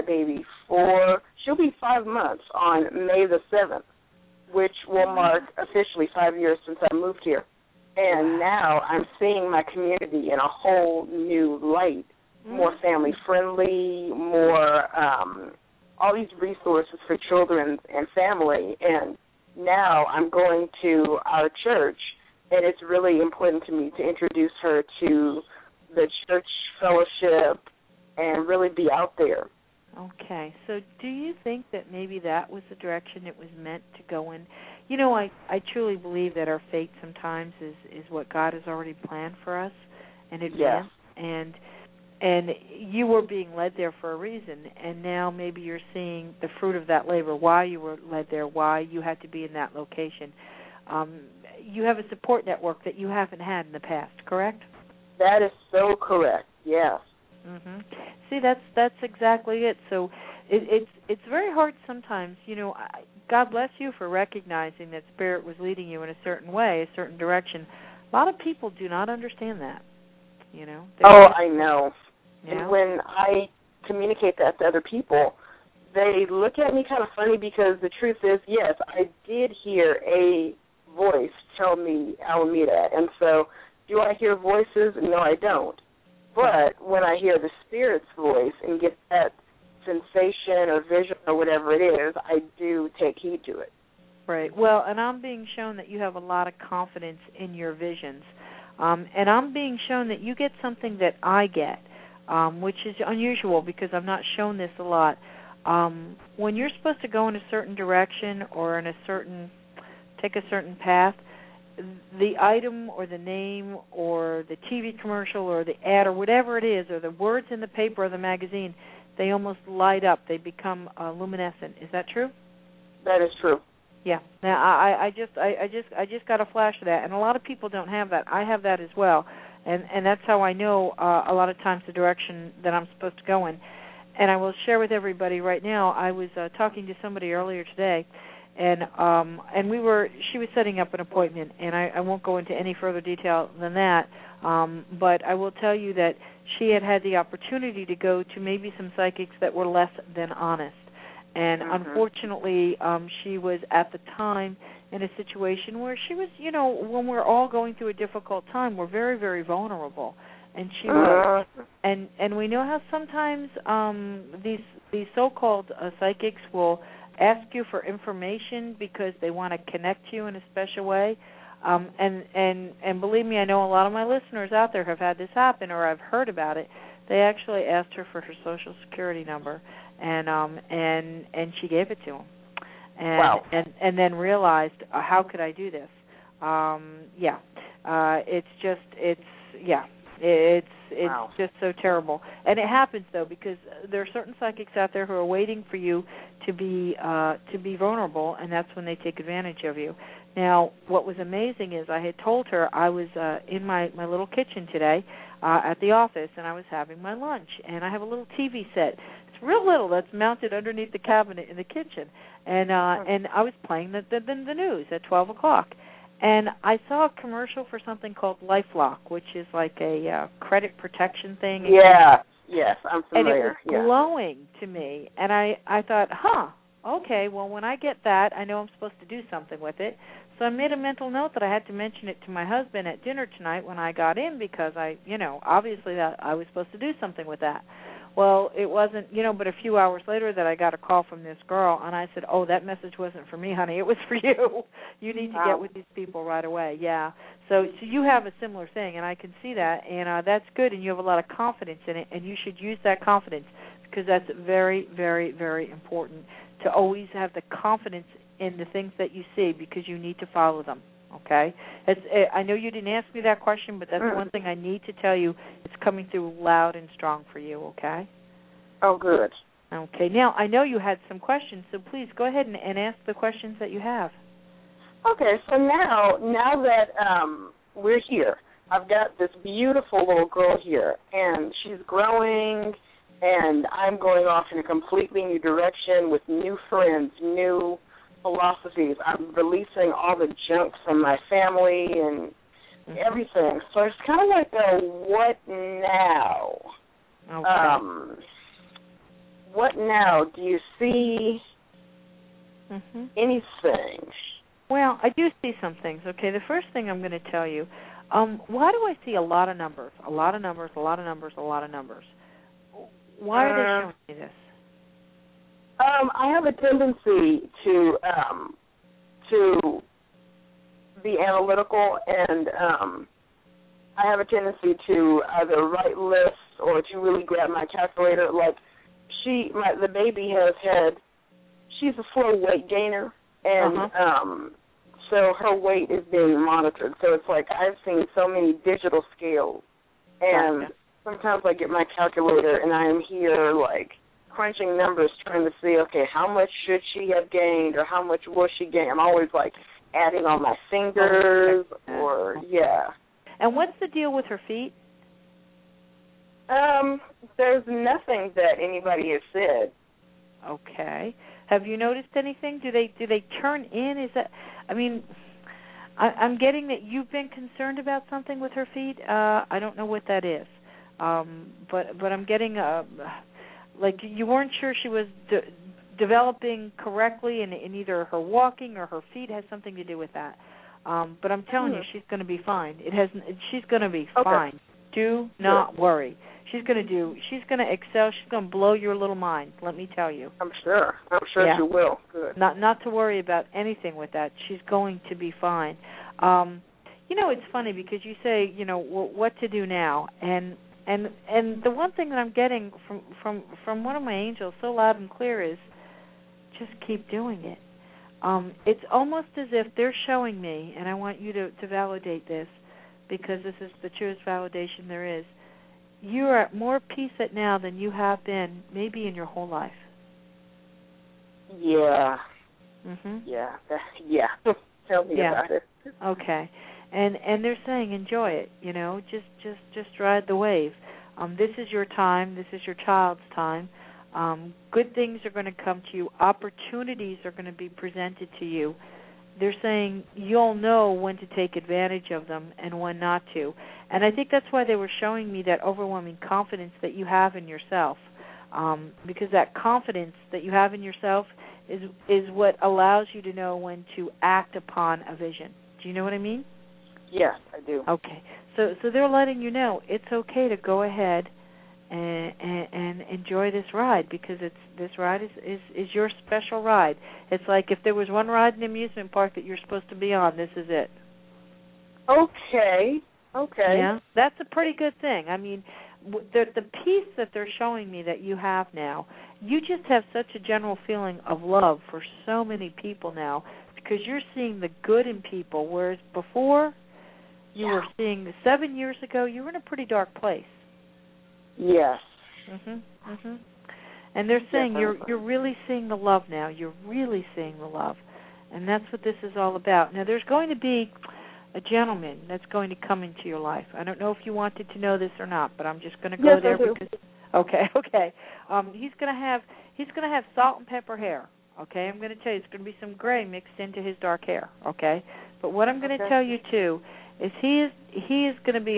She'll be 5 months on May the 7th, which will mark officially 5 years since I moved here. And now I'm seeing my community in a whole new light, more family-friendly, more all these resources for children and family. And now I'm going to our church, and it's really important to me to introduce her to the church fellowship and really be out there. Okay. So do you think that maybe that was the direction it was meant to go in? You know, I truly believe that our fate sometimes is what God has already planned for us in advance. Yes. And you were being led there for a reason, and now maybe you're seeing the fruit of that labor, why you were led there, why you had to be in that location. You have a support network that you haven't had in the past, correct? That is so correct, yes. Mm-hmm. See, that's exactly it. So it's very hard sometimes. You know, God bless you for recognizing that Spirit was leading you in a certain way, a certain direction. A lot of people do not understand that. You know. I know. Yeah. And when I communicate that to other people, they look at me kind of funny because the truth is, yes, I did hear a voice tell me Alameda. And so do I hear voices? No, I don't. But when I hear the Spirit's voice and get that sensation or vision or whatever it is, I do take heed to it. Right. Well, and I'm being shown that you have a lot of confidence in your visions. And I'm being shown that you get something that I get, which is unusual because I'm not shown this a lot. When you're supposed to go in a certain direction or take a certain path, the item or the name or the TV commercial or the ad or whatever it is or the words in the paper or the magazine, they almost light up. They become luminescent. Is that true? That is true. Yeah. Now I just got a flash of that, and a lot of people don't have that. I have that as well, and that's how I know a lot of times the direction that I'm supposed to go in. And I will share with everybody right now. I was talking to somebody earlier today, and she was setting up an appointment, and I won't go into any further detail than that. But I will tell you that she had the opportunity to go to maybe some psychics that were less than honest. And unfortunately, she was at the time in a situation where she was, when we're all going through a difficult time, we're very, very vulnerable. And she was. And we know how sometimes these so-called psychics will ask you for information because they want to connect you in a special way. And believe me, I know a lot of my listeners out there have had this happen, or I've heard about it. They actually asked her for her Social Security number, and she gave it to them. Wow. And then realized, how could I do this? It's wow. just so terrible. And it happens, though, because there are certain psychics out there who are waiting for you to be vulnerable, and that's when they take advantage of you. Now, what was amazing is I had told her I was in my little kitchen today at the office, and I was having my lunch, and I have a little TV set. It's real little that's mounted underneath the cabinet in the kitchen, and I was playing the news at 12 o'clock. And I saw a commercial for something called LifeLock, which is like a credit protection thing. Yeah, yes, I'm familiar. And it was glowing to me. And I thought, okay, well, when I get that, I know I'm supposed to do something with it. So I made a mental note that I had to mention it to my husband at dinner tonight when I got in because obviously that I was supposed to do something with that. Well, it wasn't, but a few hours later that I got a call from this girl, and I said, that message wasn't for me, honey. It was for you. You need to get with these people right away. Yeah. So you have a similar thing, and I can see that, and that's good, and you have a lot of confidence in it, and you should use that confidence because that's very, very, very important to always have the confidence in the things that you see because you need to follow them. Okay? I know you didn't ask me that question, but that's one thing I need to tell you. It's coming through loud and strong for you, okay? Oh, good. Okay. Now, I know you had some questions, so please go ahead and ask the questions that you have. Okay, so now that we're here, I've got this beautiful little girl here, and she's growing, and I'm going off in a completely new direction with new friends, new philosophies. I'm releasing all the junk from my family and everything. So it's kind of like a what now? Okay. What now? Do you see anything? Well, I do see some things. Okay, the first thing I'm going to tell you, why do I see a lot of numbers? A lot of numbers, a lot of numbers, a lot of numbers. Why are they showing me this? I have a tendency to be analytical, and I have a tendency to either write lists or to really grab my calculator. Like the baby she's a slow weight gainer, and so her weight is being monitored. So it's like I've seen so many digital scales, and sometimes I get my calculator and I am here like crunching numbers, trying to see, okay, how much should she have gained or how much will she gain? I'm always like adding on my fingers And what's the deal with her feet? There's nothing that anybody has said. Okay. Have you noticed anything? Do they turn in? Is that? I mean, I'm getting that you've been concerned about something with her feet. I don't know what that is, but I'm getting like you weren't sure she was developing correctly in either her walking or her feet has something to do with that. But I'm telling you, she's going to be fine. She's going to be fine. Do not worry. She's going to excel. She's going to blow your little mind. Let me tell you. I'm sure she will. Good. Not to worry about anything with that. She's going to be fine. It's funny because you say, what to do now, and the one thing that I'm getting from one of my angels so loud and clear is just keep doing it. It's almost as if they're showing me, and I want you to validate this because this is the truest validation there is. You are at more peace at now than you have been maybe in your whole life. Yeah. Mhm. Yeah. Tell me about it. Okay. And they're saying enjoy it, just ride the wave. This is your time, this is your child's time. Good things are going to come to you. Opportunities are going to be presented to you. They're saying you'll know when to take advantage of them and when not to. And I think that's why they were showing me that overwhelming confidence that you have in yourself. Because that confidence that you have in yourself is what allows you to know when to act upon a vision. Do you know what I mean? Yes, I do. Okay. So they're letting you know it's okay to go ahead and enjoy this ride because this ride is your special ride. It's like if there was one ride in the amusement park that you're supposed to be on, this is it. Okay. Yeah, that's a pretty good thing. I mean, the piece that they're showing me that you have now, you just have such a general feeling of love for so many people now because you're seeing the good in people, whereas before you were seeing 7 years ago, you were in a pretty dark place. Yes. And they're saying you're really seeing the love now. You're really seeing the love, and that's what this is all about. Now, there's going to be a gentleman that's going to come into your life. I don't know if you wanted to know this or not, but I'm just going to go there because. Okay. He's going to have salt and pepper hair. Okay, I'm going to tell you, it's going to be some gray mixed into his dark hair. Okay, but what I'm going to tell you too is he is going to be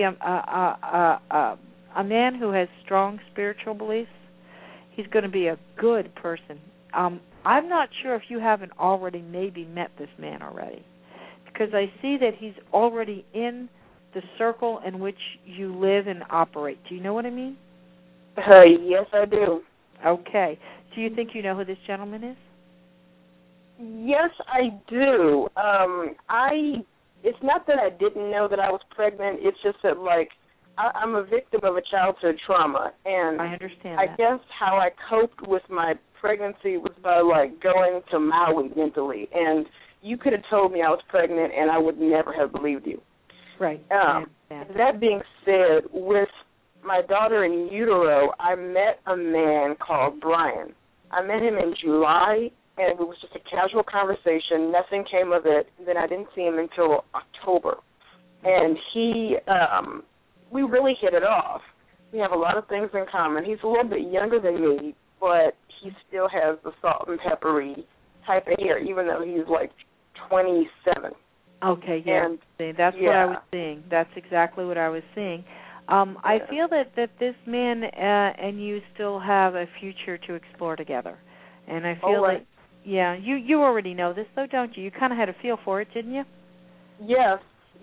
a man who has strong spiritual beliefs. He's going to be a good person. I'm not sure if you haven't already maybe met this man already, because I see that he's already in the circle in which you live and operate. Do you know what I mean? Yes, I do. Okay. Do you think you know who this gentleman is? Yes, I do. It's not that I didn't know that I was pregnant. It's just that, I'm a victim of a childhood trauma, and I understand. I guess how I coped with my pregnancy was by going to Maui mentally. And you could have told me I was pregnant, and I would never have believed you. Right. That being said, with my daughter in utero, I met a man called Brian. I met him in July, and it was just a casual conversation. Nothing came of it. Then I didn't see him until October, and we really hit it off. We have a lot of things in common. He's a little bit younger than me, but he still has the salt and peppery type of hair, even though he's 27. Okay, yeah. That's what I was seeing. That's exactly what I was seeing. I feel that this man and you still have a future to explore together. And I feel that, you already know this, though, don't you? You kind of had a feel for it, didn't you? Yes.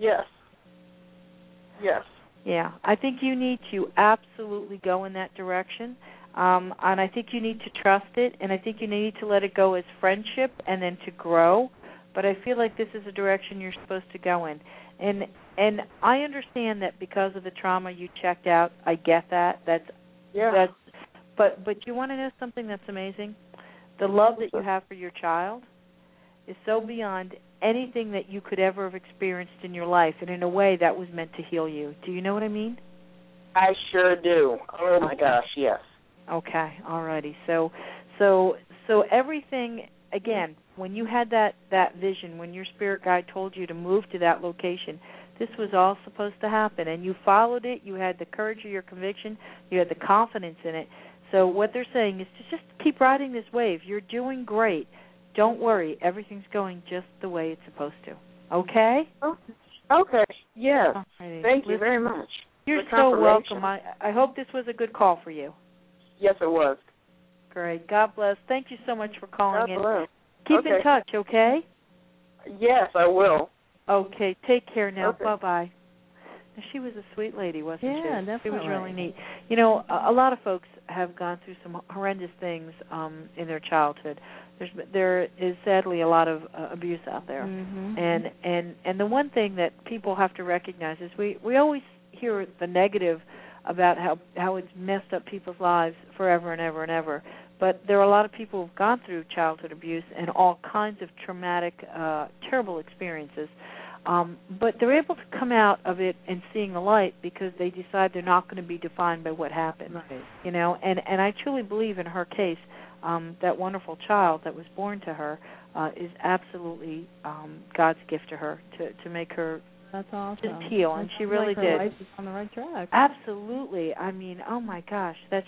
Yeah, I think you need to absolutely go in that direction, and I think you need to trust it, and I think you need to let it go as friendship and then to grow, but I feel like this is a direction you're supposed to go in. And I understand that because of the trauma you checked out. I get that. But you want to know something that's amazing? The love that you have for your child is so beyond anything that you could ever have experienced in your life, and in a way that was meant to heal you. Do you know what I mean? I sure do. Oh my gosh, yes. Okay, all righty. So everything, again, when you had that vision, when your spirit guide told you to move to that location, this was all supposed to happen, and you followed it. You had the courage of your conviction. You had the confidence in it. So what they're saying is to just keep riding this wave. You're doing great. Don't worry. Everything's going just the way it's supposed to. Okay? Okay. Yes. Alrighty. Thank you very much. You're so welcome. I hope this was a good call for you. Yes, it was. Great. God bless. Thank you so much for calling in. God bless. Keep in touch, okay? Yes, I will. Okay. Take care now. Okay. Bye-bye. She was a sweet lady, wasn't she? Yeah, definitely. She was really neat. You know, a lot of folks have gone through some horrendous things in their childhood. There is sadly a lot of abuse out there, and the one thing that people have to recognize is we always hear the negative about how it's messed up people's lives forever and ever and ever. But there are a lot of people who've gone through childhood abuse and all kinds of traumatic, terrible experiences. But they're able to come out of it and seeing the light because they decide they're not going to be defined by what happened. Right. You know, and I truly believe in her case, that wonderful child that was born to her is absolutely God's gift to her to make her That's awesome. just heal, and she really her did. life is on the right track. Absolutely. I mean, oh my gosh, that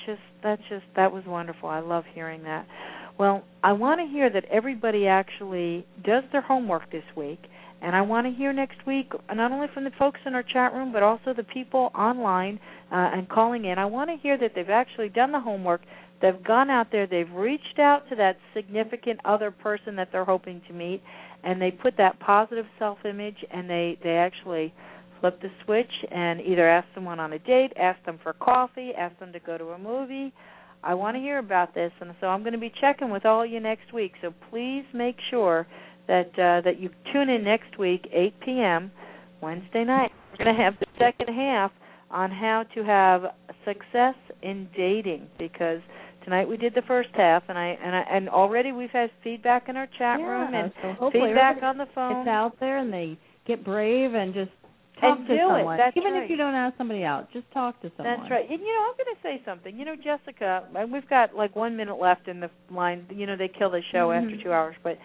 was wonderful. I love hearing that. Well, I want to hear that everybody actually does their homework this week. And I want to hear next week, not only from the folks in our chat room, but also the people online and calling in. I want to hear that they've actually done the homework. They've gone out there. They've reached out to that significant other person that they're hoping to meet, and they put that positive self-image, and they actually flip the switch and either ask someone on a date, ask them for coffee, ask them to go to a movie. I want to hear about this, and so I'm going to be checking with all of you next week. So please make sure that you tune in next week, 8 p.m., Wednesday night. We're going to have the second half on how to have success in dating, because tonight we did the first half, and already we've had feedback in our chat room and so feedback on the phone. It's out there, and they get brave and just talk and to do someone. It. That's Even right. if you don't ask somebody out, just talk to someone. That's right. And, I'm going to say something. Jessica, we've got like 1 minute left in the line. They kill the show after 2 hours, but,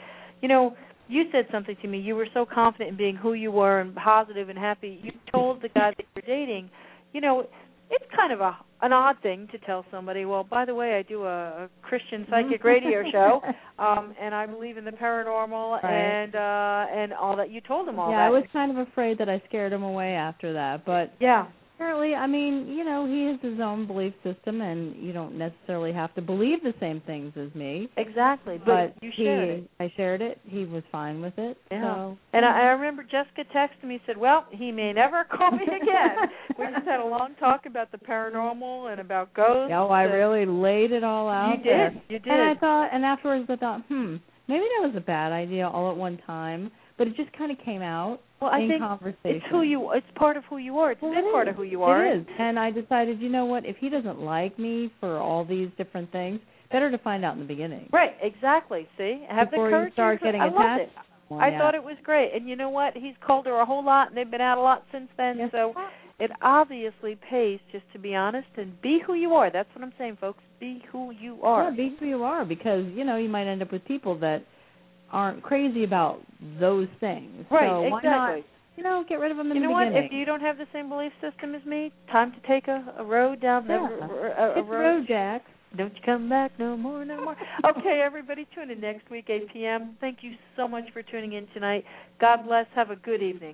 you said something to me. You were so confident in being who you were and positive and happy. You told the guy that you're dating, it's kind of an odd thing to tell somebody, well, by the way, I do a Christian psychic radio show, and I believe in the paranormal and all that. You told him all that. Yeah, I was kind of afraid that I scared him away after that, but yeah. Apparently, he has his own belief system, and you don't necessarily have to believe the same things as me. Exactly, but you shared it. I shared it. He was fine with it. Yeah. So. And I remember Jessica texted me and said, well, he may never call me again. We just had a long talk about the paranormal and about ghosts. Yeah, I really laid it all out there. You did. And afterwards I thought, maybe that was a bad idea all at one time, but it just kind of came out. Well, I think conversation. It's part of who you are. It's a big part of who you are. It is. And I decided, you know what, if he doesn't like me for all these different things, better to find out in the beginning. Right, exactly. See? Have Before the courage you start getting attached. I loved it. I thought it was great. And you know what? He's called her a whole lot, and they've been out a lot since then. Yes. So it obviously pays just to be honest and be who you are. That's what I'm saying, folks. Be who you are. Yeah, be who you are, because, you might end up with people that aren't crazy about those things. Right, so exactly. Why not, get rid of them in the beginning. You know what? If you don't have the same belief system as me, time to take a road down the road, Jack. Don't you come back no more. Okay, everybody, tune in next week, 8 p.m. Thank you so much for tuning in tonight. God bless. Have a good evening.